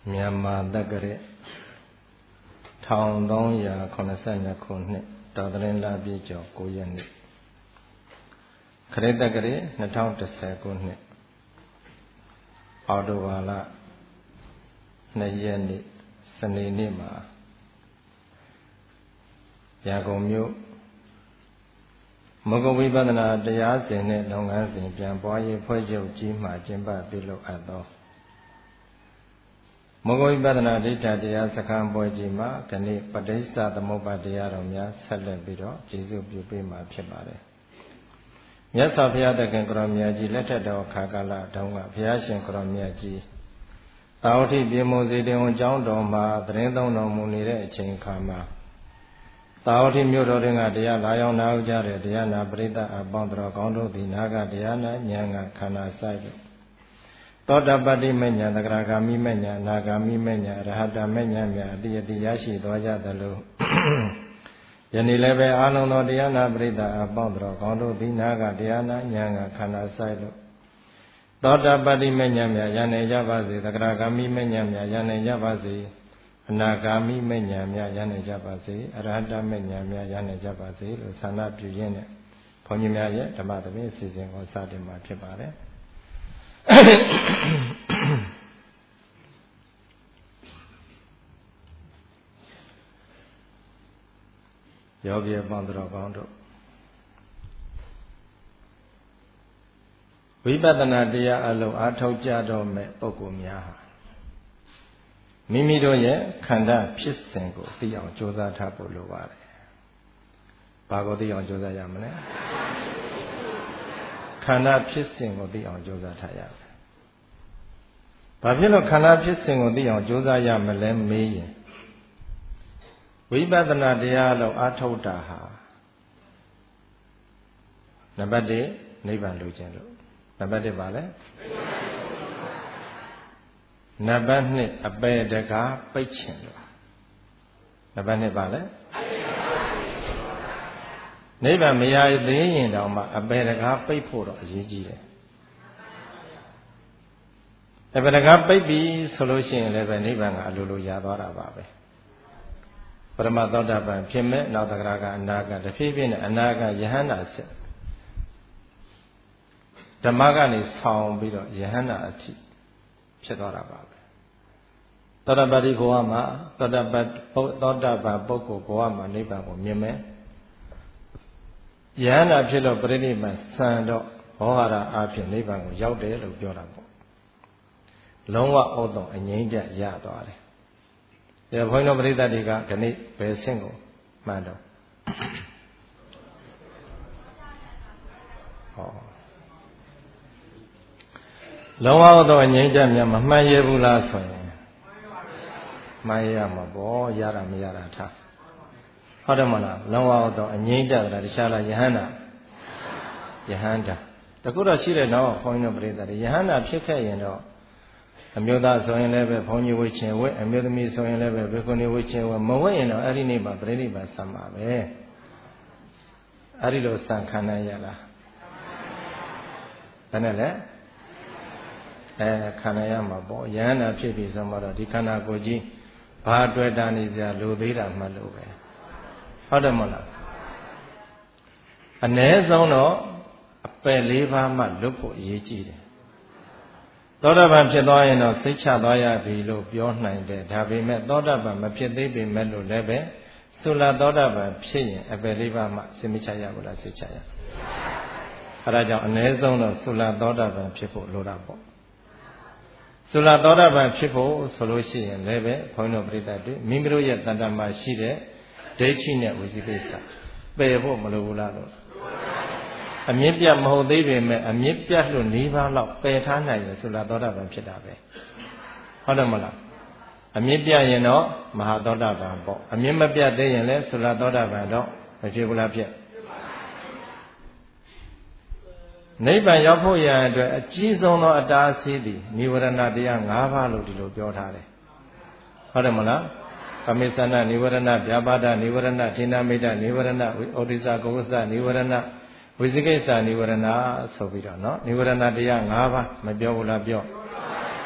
မြန်မာတက္ကရာ1382ခုနှစ်တော်သရင်လပြည့်ကျော်9ရက်နေ့ခရစ်တက္ကရာ2010ခုနှစ်အောက်တိုဘာလ2ရက်နေ့စနေနေ့မှာရန်ကုန်မြို့မဂ္ဂဝိပဿနာတရားစဉ်နဲ့လုပ်ငန်းစဉ်ပြန်ပွားရေးဖွဲ့ချုပ်ကြီးမှကျင်းပပြုလုပ်အပ်သောမဂ္ဂဝိပဿနာဒိဋ္ဌတရားစခန်းပွဲကြီးမှာခဏပဋိစ္စသမုပ္ပါတရားတော်များဆက်လက်ပြီးတော့ကျေးဇူးပြုပေးမှာဖြစ်ပါတယ်။မြတ်စွာဘုရားသခင်ကိုရောမြတ်ကြီးလက်ထက်တော်ခါကာလတုန်းကဘုရားရှင်ကိုရောမြတ်ကြီးတာဝတိပြေမုံစီတင်ဝန်ကျောင်းတော်မှာသတင်းသုံးတော်မူနေတဲ့အချိန်အခါမှာတာဝတိမြို့တော်တွင်ကတရားလာရောက်နာယူကြတဲ့တရားနာပရိသတ်အပေါင်းတော်ကောင်းတို့သည်နာကတရားနာဉာဏ်ကခန္ဓာဆိုင်ပြီးသောတပတ္တိမေညာသဂရဂာမိမေညာအနာဂာမိမေညာအရဟတမေညာများအတိအတိရရှိသွားကြသလိုယနေ့လည်းပဲအာလုံးသောတရားနာပရိသတ်အပေါင်းတော်ကောင်းတို့သည်နာကတရားနာဉာဏ်ကခန္ဓာဆိုင်လို့သောတပတ္တိမေညာများယနေ့ကြပါစေသဂရဂာမိမေညာများယနေ့ကြပါစေအနာဂါမိမေညာများယနေ့ကြပါစေအရဟတမေညာများယနေ့ကြပါစေလို့ဆန္ဒပြုရင်းနဲ့ဘုန်းကြီးများရဲ့ဓမ္မသဘင်အစီအစဉ်ကိုစတင်မှာဖြစ်ပါတယ်ယောဂီပေါင်းတော်ကောင်းတို့ဝိပဿနာတရားအလုံးအားထုတ်ကြတော့မဲ့ပုဂ္ဂိုလ်များဟာမိမိတို့ရဲ့ခန္ဓာဖြစ်စဉ်ကိုသိအောင်ကြိုးစားထားဖို့လိုပါတယ်။ဘာကိုသိအောင်ကြိုးစားရမလဲ။ခန္ဓာဖြစ်စဉ်ကိုသိအောင်ကြိုးစားထားရမယ်။ဘာဖြစ်လို့ခန္ဓာဖြစ်စဉ်ကိုသိအောင်ကြိုးစားရမလဲမေးရင်ဝိပဿနာတရားလို့အားထုတ်တာဟာနံပါတ်1နိဗ္ဗာန်လိုချင်လို့နံပါတ်1ပါလဲနံပါတ်2အပေတကားပိတ်ချင်လို့နံပါတ်2ပါလဲနိဗ္ဗာန်မရသေးရင်တောင်မှအပေတကားပိတ်ဖို့တော့အရေးကြီးတယ်အပေတကားပိတ်ပြီဆိုလို့ရှိရင်လည်းပဲနိဗ္ဗာန်ကအလိုလိုရသွားတာပါပဲပရမသောတာပန်ဖြစ်မဲ့နောက်တဂရကအနာကတဖြည်းဖြည်းနဲ့အနာကယဟန္တာဆက်ဓမ္မကနေဆောင်ပြီးတော့ယဟန္တာအထိဖြစ်သွားတာပါပဲသောတာပတိဘဝမှာသောတာပန်ပုဂ္ဂိုလ်ဘဝမှာနိဗ္ဗာန်ကိုမြင်မယ်ယဟန္တာဖြစ်တော့ပြိဋိဘံစံတော့ဘောဟာရအားဖြင့်နိဗ္ဗာန်ကိုရောက်တယ်လို့ပြောတာပေါ့လုံးဝဩတော်အငြိမ့်ကြရသွားတယ်ဒါဘုန်းတော်ပရိသတ်တွေကခဏဘယ်ဆင့်ကိုမှန်တော့ဟောလုံးဝတော့အငြိမ့်ကြမြတ်မမှန်ရဘူးလားဆိုရင်မှန်ရမှာပေါ့ရတာမရတာထားဟုတ်တယ်မလားလုံးဝတော့အငြိမ့်ကြတာတခြားလားယဟန္တာတခုတော့ရှိတယ်နော်ဘုန်းကြီးတို့ပရိသတ်တွေယဟန္တာဖြစ်ခဲ့ရင်တော့အမျိုးသားဆိုရင်လည်းပဲဘုန်းကြီးဝိချင်ဝိအမျိုးသမီးဆိုရင်လည်းပဲဘေကုဏီဝိချင်ဝိမဝိရင်တော့အဲ့ဒီနေ့မှာပြိဋိဘံဆံပါပဲအဲ့ဒီလိုဆံခံနိုင်ရလားဘယ်နဲ့လဲခံနိုင်ရမှာပေါ့ယဟန္တာဖြစ်ပြီဆိုမှတော့ဒီခန္ဓာကိုယ်ကြီးဘာတွေ့တာနေစရာလိုသေးတာမှလို့ပဲဟုတ်တယ်မဟုတ်လားအ ਨੇ ဆုံးတော့အပယ်၄ပါးမှလွတ်ဖို့အရေးကြီးတယ်သောတာပန်ဖြစ်သွားရင်တော့စိတ်ချသွားရပြီလို့ပြောနိုင်တယ်ဒါပေမဲ့သောတာပန်မဖြစ်သေးပေမဲ့လို့လည်းပဲသုလသောတာပန်ဖြစ်ရင်အပယ်၄ပါးမှစိတ်မချရဘူးလားစိတ်ချရအဲဒါကြောင့်အ ਨੇ ဆုံးတော့သုလသောတာပန်ဖြစ်ဖို့လိုတာပေါ့သုလသောတာပန်ဖြစ်ဖို့ဆိုလို့ရှိရင်လည်းပဲဘုန်းတော်ပရိသတ်တွေမိမိတို့ရဲ့တဏ္ဍာမှာရှိတဲ့ဒိဋ္ဌိနဲ့ဝိသိကိစ္စပယ်ဖို့မလိုဘူးလားလို့အမြင့်ပြတ်မဟုတ်သေးပေမဲ့အမြင့်ပြတ်လို့၄ပါးလောက်ပယ်ထားနိုင်ရင်သုလသောတာပန်ဖြစ်တာပဲဟုတ်တယ်မလားအမြင့်ပြတ်ရင်တော့မဟာသောတာပန်ပေါ့အမြင့်မပြတ်သေးရင်လည်းသုလသောတာပန်တော့မဖြစ်ဘူးလားဖြစ်နိဗ္ဗာန်ရောက်ဖို့ရန်အတွက်အကြီးဆုံးသောအတားအဆီးသည်និဝရဏတရား၅ပါးလို့ဒီလိုပြောထားတယ်ဟုတ်တယ်မလားကမေသနာនិဝရဏဗျာပါဒនិဝရဏဌိနမိတ္တនិဝရဏဩဒိသကုသនិဝရဏဝိသိကိစ္စនិဝရဏဆိုပြီးတော့เนาะនិဝရဏတရား၅ပါးမပြောဘူးလားပြော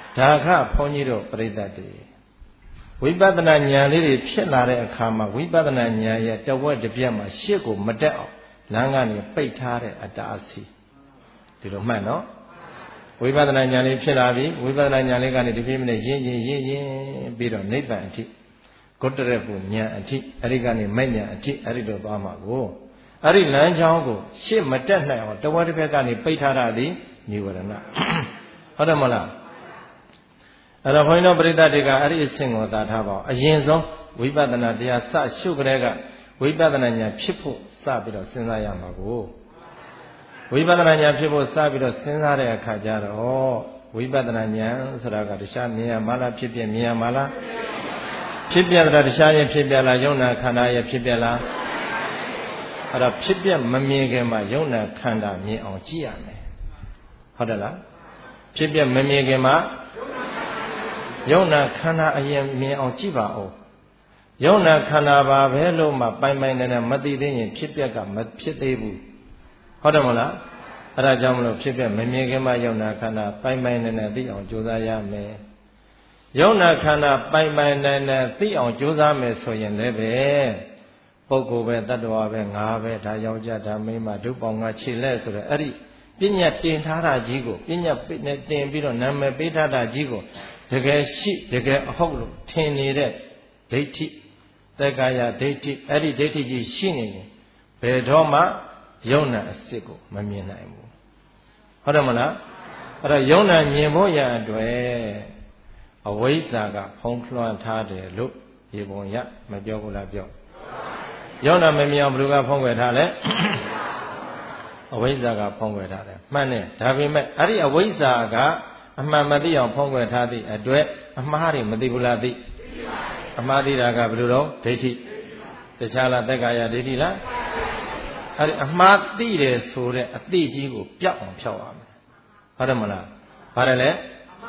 ဒါခဘုန်းကြီးတို့ပြိတ္တတွေဝိပဿနာဉာဏ်လေးတွေဖြစ်လာတဲ့အခါမှာဝိပဿနာဉာဏ်ရဲ့တဝက်တစ်ပြက်မှာရှေ့ကိုမတက်အောင်လမ်းကနေပိတ်ထားတဲ့အတားအဆီးဒီလိုမှတ်နော်ဝိပဿနာဉာဏ်လေးဖြစ်လာပြီဝိပဿနာဉာဏ်လေးကနေဒီပြည့်မနဲ့ရင်းပြီးတော့နိဗ္ဗာန်အထိဂုတ္တရပုဉာဏ်အထိအဲ့ဒီကနေမဲ့ဉာဏ်အထိအဲ့ဒီလိုသွားမှာကိုအဲ့ဒီလမ်းကြောင်းကိုရှေ့မတက်နိုင်အောင်တဝက်တစ်ပြက်ကနေပိတ်ထားတာဒီនិဝရဏဟုတ်တယ်မလားအဲ့တော့ဘုန်းကြီးတို့ပရိသတ်တွေကအဲ့ဒီအဆင့်ကိုသာထားပါအောင်အရင်ဆုံးဝိပဿနာတရားစရှုကြတဲ့ကဝိပဿနာဉာဏ်ဖြစ်ဖို့စပြီးတော့စဉ်းစားရမှာကိုဝိပဿနာဉာဏ်ဖြစ်ဖို့စပြီးတော့စဉ်းစားတဲ့အခါကျတော့ဝိပဿနာဉာဏ်ဆိုတာကတခြားမြင်ရမှာလားဖြစ်ပြမြင်ရမှာလားဖြစ်ပြတာတခြားရဲ့ဖြစ်ပြလားယုံနာခန္ဓာရဲ့ဖြစ်ပြလားအဲ့တော့ဖြစ်ပြမမြင်ခင်မှာယုံနာခန္ဓာမြင်အောင်ကြည့်ရမယ်ဟုတ်တယ်လားဖြစ်ပြမမြင်ခင်မှာယုံနာခန္ဓာအရင်မြင်အောင်ကြည့်ပါဦးယုံနာခန္ဓာပါပဲလို့မှပိုင်ပိုင်နဲ့မသိသေးရင်ဖြစ်ပြကမဖြစ်သေးဘူးဟုတ်တယ်မလားအဲ့ဒါကြောင့်မလို့ဖြစ်ပြမမြင်ခင်မှာယုံနာခန္ဓာပိုင်ပိုင်နဲ့သိအောင်ကြိုးစားရမယ်ယုံနာခန္ဓာပိုင်ပိုင်နဲ့သိအောင်ကြိုးစားမယ်ဆိုရင်လည်းပဲပုဂ္ဂိုလ်ပဲတ attva ပဲငါပဲဒါယောက်ျားဒါမိန်းမဒုပေါင်းငါခြေလက်ဆိုတဲ့အဲ့ဒီပညာတင်ထားတာကြီးကိုပညာနဲ့တင်ပြီးတော့နာမည်ပေးထားတာကြီးကိုတကယ်ရှိတကယ်အဟုတ်လို့ထင်နေတဲ့ဒိဋ္ဌိသက္ကာယဒိဋ္ဌိအဲ့ဒီဒိဋ္ဌိကြီးရှိနေရင်ဘယ်တော့မှယုံနာအစစ်ကိုမမြင်နိုင်ဘူးဟုတ်တယ်မလားအဲ့တော့ယုံနာမြင်ဖို့ရအတွက်အဝိဇ္ဇာကဖုံးလွှမ်းထားတယ်လို့ရေပုံရမပြောဘူးလားပြောယုံနာမမြင်အောင်ဘယ်သူကဖုံးွယ်ထားလဲအဝိဇ္ဇာကဖုံးွယ်ထားတယ်မှန်တယ်ဒါပေမဲ့အဲ့ဒီအဝိဇ္ဇာကအမှန်မသိအောင်ဖုံးွယ်ထားသည့်အတွက်အမှားတွေမသိဘူးလားသိအမှားသိတာကဘယ်လိုတော့ဒိဋ္ဌိတခြားလားသက္ကာယဒိဋ္ဌိလားအဲ့ဒီအမှားသိတယ်ဆိုတဲ့အသိကြီးကိုပျောက်အောင်ဖြောက်ရမယ်ဟုတ်တယ်မလားဘာလဲလဲ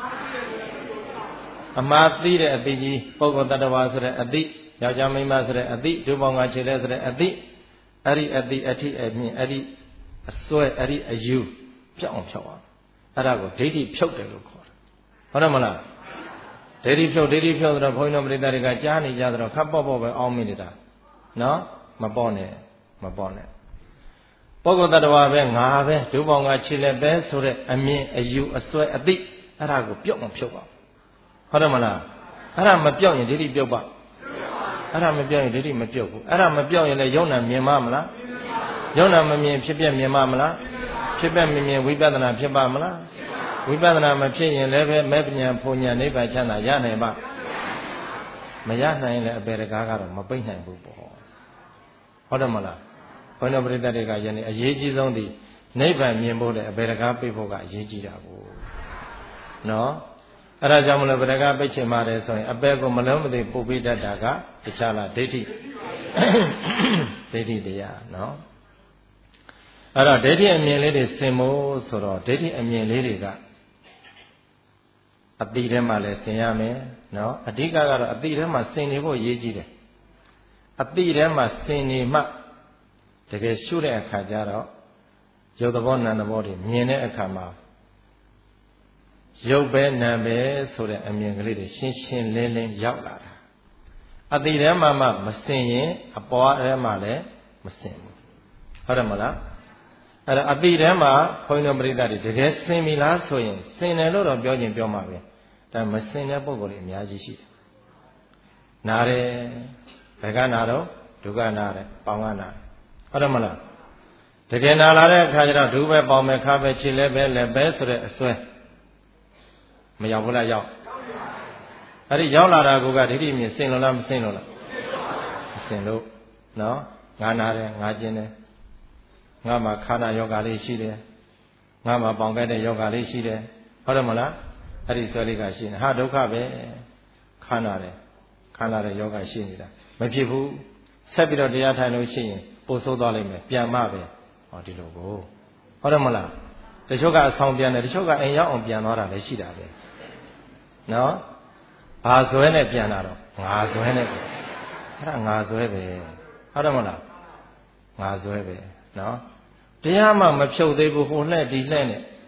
အမှားသိတဲ့အသိကြီးပုဂ္ဂိုလ်တ attva ဆိုတဲ့အသိယောက်ျားမိန်းမဆိုတဲ့အသိဒုပေါင်းကခြေလဲဆိုတဲ့အသိအဲ့ဒီအသိအထိအမြင်အဲ့ဒီအစွဲအဲ့ဒီအယူပျောက်အောင်ဖြောက်ရမယ်အဲ့ဒါကိုဒိဋ္ဌိဖြုတ်တယ်လို့ခေါ်တယ်ဟုတ်တယ်မလားဒိဋ္ဌိဖြုတ်ဆိုတော့ဘုန်းကြီးတို့ပရိသတ်တွေကကြားနေကြတော့ခပ်ပေါ့ပေါ့ပဲအောင်းမိနေတာနော်မပေါ့နဲ့ပုဂ္ဂိုလ်တ attva ပဲငါပဲဒုပေါင်းကခြေလက်ပဲဆိုတဲ့အမြင်အယူအစွဲအသိအဲ့ဒါကိုပျောက်အောင်ဖြုတ်ပါဟုတ်တယ်မလားအဲ့ဒါမပျောက်ရင်ဒိဋ္ဌိပြုတ်ပါအဲ့ဒါမပျောက်ရင်ဒိဋ္ဌိမပြုတ်ဘူးအဲ့ဒါမပျောက်ရင်လည်းယုံနာမြင်မလားယုံနာမမြင်ဖြစ်ပြမြင်မလားဖြစ်ပြမမြင်ဝိပဿနာဖြစ်ပါမလားဝိပဿနာမဖြစ်ရင်လည်းပဲမဲ့ပညာဖုန်ညာနိဗ္ဗာန်ချမ်းသာရနိုင်ပါမရနိုင်ရင်လည်းအပေတကားကတော့မပိတ်နိုင်ဘူးပေါ့ဟုတ်တယ်မလားဘုန်းတော်ပရိသတ်တွေကယနေ့အရေးကြီးဆုံးဒီနိဗ္ဗာန်မြင်ဖို့တဲ့အပေတကားပိတ်ဖို့ကအရေးကြီးတာကိုနော်အဲ့ဒါကြောင့်မလို့ဗဒကပိတ်ချင်ပါတယ်ဆိုရင်အပေကိုမလုံးမသိပို့ပေးတတ်တာကတခြားလားဒိဋ္ဌိတရားနော်အဲ့တော့ဒိဋ္ဌိအမြင်လေးတွေစင်ဖို့ဆိုတော့ဒိဋ္ဌိအမြင်လေးတွေကအတိထဲမှာလည်းစင်ရမယ်နော်အဓိကကတော့အတိထဲမှာစင်နေဖို့အရေးကြီးတယ်အတိထဲမှာစင်နေမှတကယ်ရှုတဲ့အခါကျတော့ရုပ်သဘောနာမ်သဘောတွေမြင်တဲ့အခါမှာရုပ်ပဲနာမ်ပဲဆိုတဲ့အမြင်ကလေးတွေရှင်းရှင်းလင်းလင်းရောက်လာတာအတိထဲမှာမှမစင်ရင်အပေါ်ထဲမှာလည်းမစင်ဘူးဟုတ်တယ်မလားအဲ့ဒါအတိထဲမှာဘုန်းကြီးတို့ပရိသတ်တွေတကယ်စင်ပြီလားဆိုရင်စင်တယ်လို့တော့ပြောခြင်းပြောမှာပဲဒါမစင်တဲ့ပုံကိုယ်တွေအများကြီးရှိတယ်နားတယ်ဘယ်ကနာတော့ဒုက္ခနာတယ်ပေါင်ကနာဟုတ်တယ်မလားတကယ်နာလာတဲ့အခါကျတော့ဒုပဲပေါင်ပဲခါပဲခြေလဲပဲလက်ပဲဆိုတဲ့အစွဲမရောက်ဘူးလားရောက်အဲ့ဒီရောက်လာတာကဒိဋ္ဌိမြင်စင်လို့လားမစင်လို့လားမစင်လို့နော်ငါနာတယ်ငါကျင်တယ်ငါမှာခန္ဓာယောဂလေးရှိတယ်ငါမှာပေါင်ခဲ့တဲ့ယောဂလေးရှိတယ်ဟုတ်တယ်မလားအဲ့ဒီဆွဲလေးကရှိနေဟာဒုက္ခပဲခန္ဓာတဲ့ယောဂရှိနေတာမဖြစ်ဘူးဆက်ပြီးတော့တရားထိုင်လို့ရှိရင်ပိုဆိုးသွားလိမ့်မယ်ပြန်မှပဲဟောဒီလိုကိုဟုတ်တယ်မလားတချို့ကအဆောင်ပြန်တယ်တချို့ကအိမ်ရောက်အောင်ပြန်သွားတာလည်းရှိတာပဲနော်ဘာဇွဲနဲ့ပြန်လာတော့ငါဇွဲနဲ့ပဲအဲ့ဒါငါဇွဲပဲဟုတ်တယ်မလားငါဇွဲပဲနော်တရားမှမဖြုတ်သေးဘူးဟိုလှဲ့ဒီလှဲ့နဲ့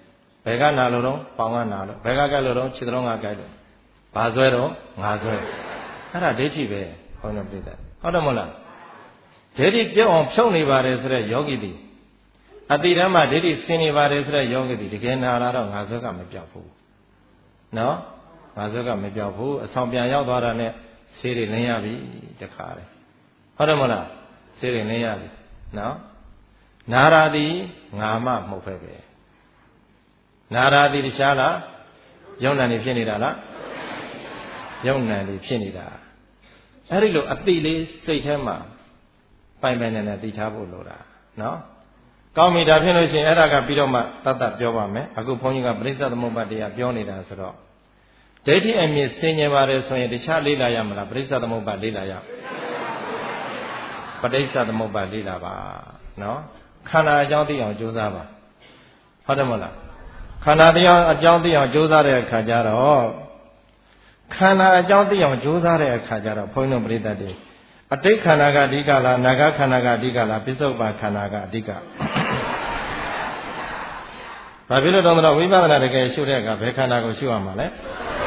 ဘယ်ကနာလို့တော့ပေါင်ကနာလို့ဘယ်ကကြိုက်လို့တော့ခြေတော်ငါကြိုက်လို့ဘာဆွဲတော့ငါဆွဲအဲ့ဒါဒိဋ္ဌိပဲဘုန်းတော်ပြည့်တယ်ဟုတ်တယ်မဟုတ်လားဒိဋ္ဌိပြုတ်အောင်ဖြုတ်နေပါတယ်ဆိုတဲ့ယောဂီတိအတိတမ်းမှာဒိဋ္ဌိဆင်နေပါတယ်ဆိုတဲ့ယောဂီတိတကယ်နာလာတော့ငါဆွဲကမပြောက်ဘူးနော်ငါဆွဲကမပြောက်ဘူးအဆောင်ပြန်ရောက်သွားတာနဲ့ဆေးတွေလင်းရပြီတခါလေဟုတ်တယ်မဟုတ်လားဆေးတွေလင်းရပြီနော်နာရာတိငါမှမဟုတ်ပဲနာရာတိတခြားလားယုံနာနေဖြစ်နေတာလားယုံနာနေဖြစ်နေတာအဲ့ဒီလိုအတိလေးစိတ်ထဲမှာပိုင်ပိုင်နဲ့သိထားဖို့လိုတာနော်ကောင်းပြီဒါဖြစ်လို့ရှိရင်အဲ့ဒါကပြီးတော့မှတတ်တတ်ပြောပါမယ်အခုဘုန်းကြီးကပရိစ္ဆေသမုပ္ပါတရားပြောနေတာဆိုတော့ဒိဋ္ဌိအမြင်ဆင်ញင်ပါတယ်ဆိုရင်တခြားလေ့လာရမလားပရိစ္ဆေသမုပ္ပါလေ့လာရပရိစ္ဆေသမုပ္ပါလေ့လာပါနော်ခန္ဓာအကြောင်းသိအောင်ကြိုးစားပါဟုတ်တယ်မဟုတ်လားခန္ဓာတရားအကြောင်းသိအောင်ကြိုးစားတဲ့အခါကျတော့ခန္ဓာအကြောင်းသိအောင်ကြိုးစားတဲ့အခါကျတော့ဘုန်းကြီးတို့ပရိသတ်တွေအတိတ်ခန္ဓာကအဓိကလားအနာဂတ်ခန္ဓာကအဓိကလားပစ္စုပ္ပန်ခန္ဓာကအဓိကဘာဖြစ်လို့တော့ဝိပဿနာတကယ်ရှုတဲ့အခါဘယ်ခန္ဓာကိုရှုရမှာလဲ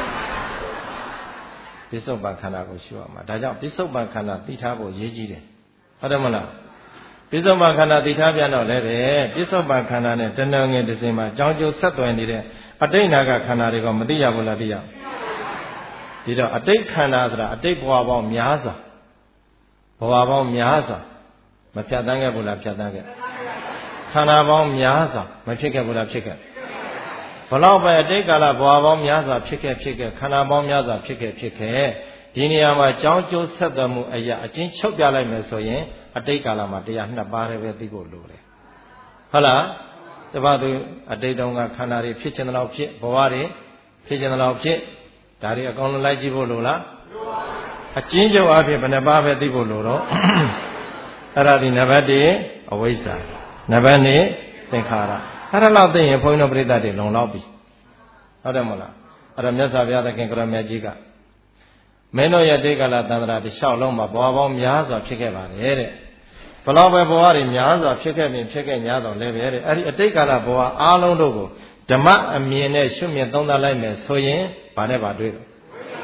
ပစ္စုပ္ပန်ခန္ဓာကိုရှုရမှာဒါကြောင့်ပစ္စုပ္ပန်ခန္ဓာသိထားဖို့အရေးကြီးတယ်ဟုတ်တယ်မလားပစ္စုပ္ပန်ခန္ဓာသိထားပြန်တော့လည်းပဲပစ္စုပ္ပန်ခန္ဓာနဲ့တဏှာငယ်တစ်စင်မှာကြောင်းကျိုးဆက်သွယ်နေတဲ့အတိတ်နာဂခန္ဓာတွေကမသိရဘူးလားသိရဒီတော့အတိတ်ခန္ဓာဆိုတာအတိတ်ဘဝပေါင်းများစွာဘဝပေါင်းများစွာမဖြတ်တန်းခဲ့ဘူးလားဖြတ်တန်းခဲ့ခန္ဓာပေါင်းများစွာမဖြစ်ခဲ့ဘူးလားဖြစ်ခဲ့ဘလောက်ပဲအတိတ်ကာလဘဝပေါင်းများစွာဖြစ်ခဲ့ခန္ဓာပေါင်းများစွာဖြစ်ခဲ့ဒီနေရာမှာကြောင်းကျိုးဆက်သွယ်မှုအရာအချင်းချုပ်ပြလိုက်မယ်ဆိုရင်အတိတ်ကာလမှာတရား2ပါးလည်းပဲသိဖို့လိုတယ်ဟုတ်လားတပတ်သူအတိတ်တုန်းကခန္ဓာတွေဖြစ်ခြင်းတလောက်ဖြစ်ဘဝတွေဖြစ်ခြင်းတလောက်ဖြစ်ဒါတွေအကောင်လုံးလိုက်ကြည့်ဖို့လိုလားအကျဉ်းချုပ်အဖြစ်ဘယ်နှပါးပဲသိဖို့လိုတော့အဲ့ဒါဒီနံပါတ်1အဝိဇ္ဇာနံပါတ်2သင်္ခါရအဲ့ဒါလောက်သိရင်ဘုန်းကြီးတို့ပြိဿတွေလုံလောက်ပြီဟုတ်တယ်မဟုတ်လားအဲ့ဒါမြတ်စွာဘုရားသခင်ကရမြတ်ကြီးကမင်းတို့ရဲ့တိတ်ကလာသန္တရာတစ်လျှောက်လုံးမှာဘဝပေါင်းများစွာဖြစ်ခဲ့ပါတယ်တဲ့ဘလောက်ပဲဘဝတွေများစွာဖြစ်ခဲ့ပြီးဖြစ်ခဲ့냐တော့လည်းပဲတဲ့အဲ့ဒီအတိတ်ကာလဘဝအားလုံးတို့ကိုဓမ္မအမြင်နဲ့ရှုမြင်သုံးသပ်လိုက်မယ်ဆိုရင်ဘာနဲ့ဘာတွေ့တော့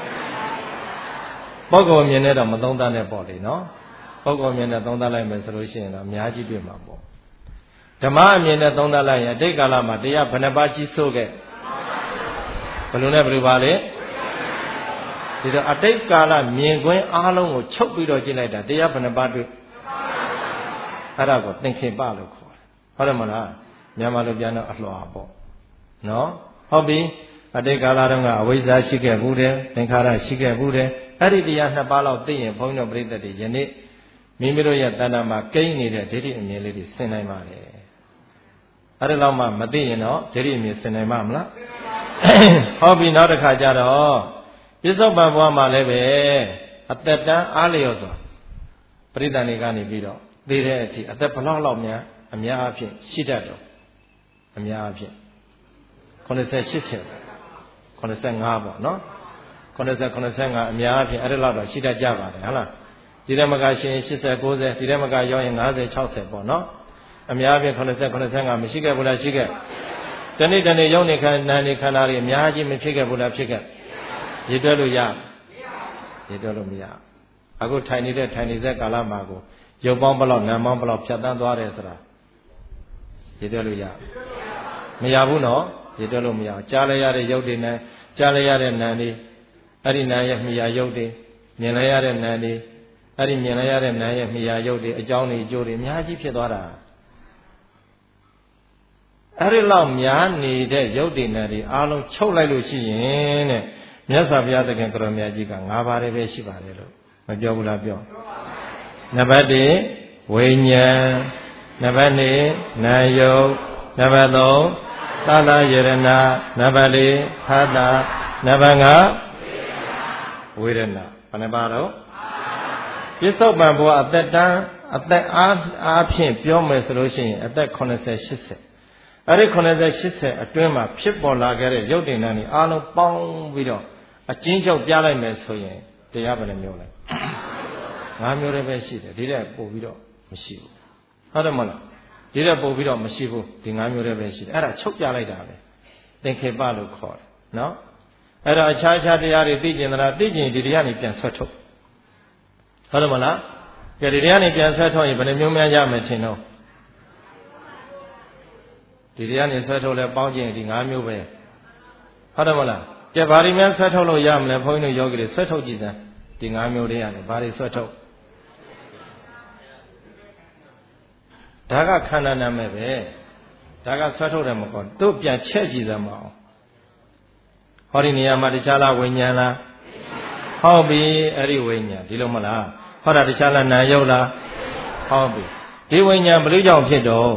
ပုဂ္ဂိုလ်အမြင်နဲ့တော့မသုံးသပ်နဲ့ပေါ့လေနော်ပုဂ္ဂိုလ်အမြင်နဲ့သုံးသပ်လိုက်မယ်ဆိုလို့ရှိရင်တော့အများကြီးတွေ့မှာပေါ့ဓမ္မအမြင်နဲ့သုံးသပ်လိုက်ရင်အတိတ်ကာလမှာတရားဘယ်နှပါးကြီးစိုးခဲ့ဘယ်လိုနဲ့ဘယ်လိုပါလဲဒီတော့အတိတ်ကာလမြင်ကွင်းအားလုံးကိုချုပ်ပြီးတော့ကြည့်လိုက်တာတရားဘယ်နှပါးတွေ့အဲ့ဒါကိုသင်္ခေပလို့ခေါ်တယ်ဟုတ်တယ်မလားမြန်မာလိုပြန်တော့အလွှာပေါ့နော်ဟုတ်ပြီအတိတ်ကာလတုန်းကအဝိဇ္ဇာရှိခဲ့ဘူးတယ်သင်္ခါရရှိခဲ့ဘူးတယ်အဲ့ဒီတရား2ပါးလောက်သိရင်ဘုန်းကြီးတို့ပြိဿတွေယနေ့မိမိတို့ရဲ့တဏ္ဍာမှာကိန်းနေတဲ့ဒိဋ္ဌိအမြင်လေးတွေဆင်နိုင်ပါတယ်အဲ့ဒါလောက်မှမသိရင်တော့ဒိဋ္ဌိအမြင်ဆင်နိုင်မှာမလားဟုတ်ပြီနောက်တစ်ခါကျတော့ပစ္စုပ္ပန်ဘဝမှာလည်းပဲအသက်တန်းအားလျော်စွာပရိသတ်တွေကနေပြီးတော့သိတဲ့အထိအသက်ဘလောက်လောက်များအများအဖြစ်ရှိတတ်တော့အများအဖြစ်80 80 85ပေါ့နော်80 85အများအဖြစ်အဲ့ဒါလောက်တော့ရှိတတ်ကြပါတယ်ဟုတ်လားဒီထဲမှာကရှင်80 90ဒီထဲမှာကရောရင်50 60ပေါ့နော်အများအဖြစ်80 85မရှိခဲ့ဘူးလားရှိခဲ့တနေ့ရုံနေခန္ဓာနေခန္ဓာတွေအများကြီးမဖြစ်ခဲ့ဘူးလားဖြစ်ခဲ့ရည်တွဲလို့ရရည်တွဲလို့မရအခုထိုင်နေတဲ့ကာလမှာကိုရုပ်ပေါင်းဘလောက်နာမ်ပေါင်းဘလောက်ဖြတ်တန်းသွားတယ်ဆိုတာရည်တွဲလို့ရမရဘူးနော်ရည်တွဲလို့မရကြားလဲရတဲ့ရုပ်တွေနဲ့ကြားလဲရတဲ့နာမ်တွေအဲ့ဒီနာမ်ရဲ့မြာရုပ်တွေမြင်လဲရတဲ့နာမ်တွေအဲ့ဒီမြင်လဲရတဲ့နာမ်ရဲ့မြာရုပ်တွေအကြောင်းတွေအကျိုးတွေအများကြီးဖြစ်သွားတာအဲ့ဒီလောက်များနေတဲ့ရုပ်တည်နေတွေအားလုံးချုပ်လိုက်လို့ရှိရင်တဲ့မြတ်စွာဘုရားသခင်ကရောမြတ်ကြီးက5ပါးပဲရှိပါတယ်လို့မပြောဘူးလားပြောနံပါတ်1ဝိညာဉ်နံပါတ်2နာယုတ်နံပါတ်3သာသယရဏနံပါတ်4ဟာတာနံပါတ်5ဝေဒနာဘယ်နှပါတော့ပြစ္ဆုတ်ပံဘဝအသက်တန်းအသက်အားဖြင့်ပြောမယ်ဆိုလို့ရှိရင်အသက်80 80အဲ့ဒီ80 80အတွင်းမှာဖြစ်ပေါ်လာခဲ့တဲ့ရုပ်တင်တန်းတွေအားလုံးပေါင်းပြီးတော့အကျဉ်းချုပ်ပြလိုက်မယ်ဆိုရင်တရားဘယ်နှမျိုးလဲ5မျိုးလည်းပဲရှိတယ်ဒီတဲ့ပို့ပြီးတော့မရှိဘူးဟုတ်တယ်မဟုတ်လားဒီတဲ့ပို့ပြီးတော့မရှိဘူးဒီ5မျိုးလည်းပဲရှိတယ်အဲ့ဒါချုပ်ပြလိုက်တာပဲသင်္ခေပလို့ခေါ်တယ်နော်အဲ့တော့အခြားအခြားတရားတွေသိကျင်သလားသိကျင်ဒီတရားနေပြန်ဆွဲထုတ်ဟုတ်တယ်မလားကြဒီတရားနေပြန်ဆွဲထုတ်ရင်ဘယ်နှမျိုးများရမယ်ထင်တော့ဒီတရားနေဆွဲထုတ်လဲပေါင်းကျင်ဒီ၅မျိုးပဲဟုတ်တယ်မလားကြဘာတွေများဆွဲထုတ်လို့ရမလဲဘုန်းကြီးတို့ယောဂီတွေဆွဲထုတ်ကြည့်စမ်းဒီ၅မျိုးတွေရတယ်ဘာတွေဆွဲထုတ်ဒါကခန္ဓာနာမည်ပဲဒါကဆွဲထုတ်တယ်မဟုတ်သူ့ပြန်ချက်ကြည့်စမ်းမအောင်ဟောဒီနေရာမှာတခြားလားဝိညာဉ်လားဟုတ်ပြီအဲ့ဒီဝိညာဉ်ဒီလိုမလားဟောတာတခြားလားနာယုတ်လားဟုတ်ပြီဒီဝိညာဉ်ဘယ်လိုကြောင့်ဖြစ်တော့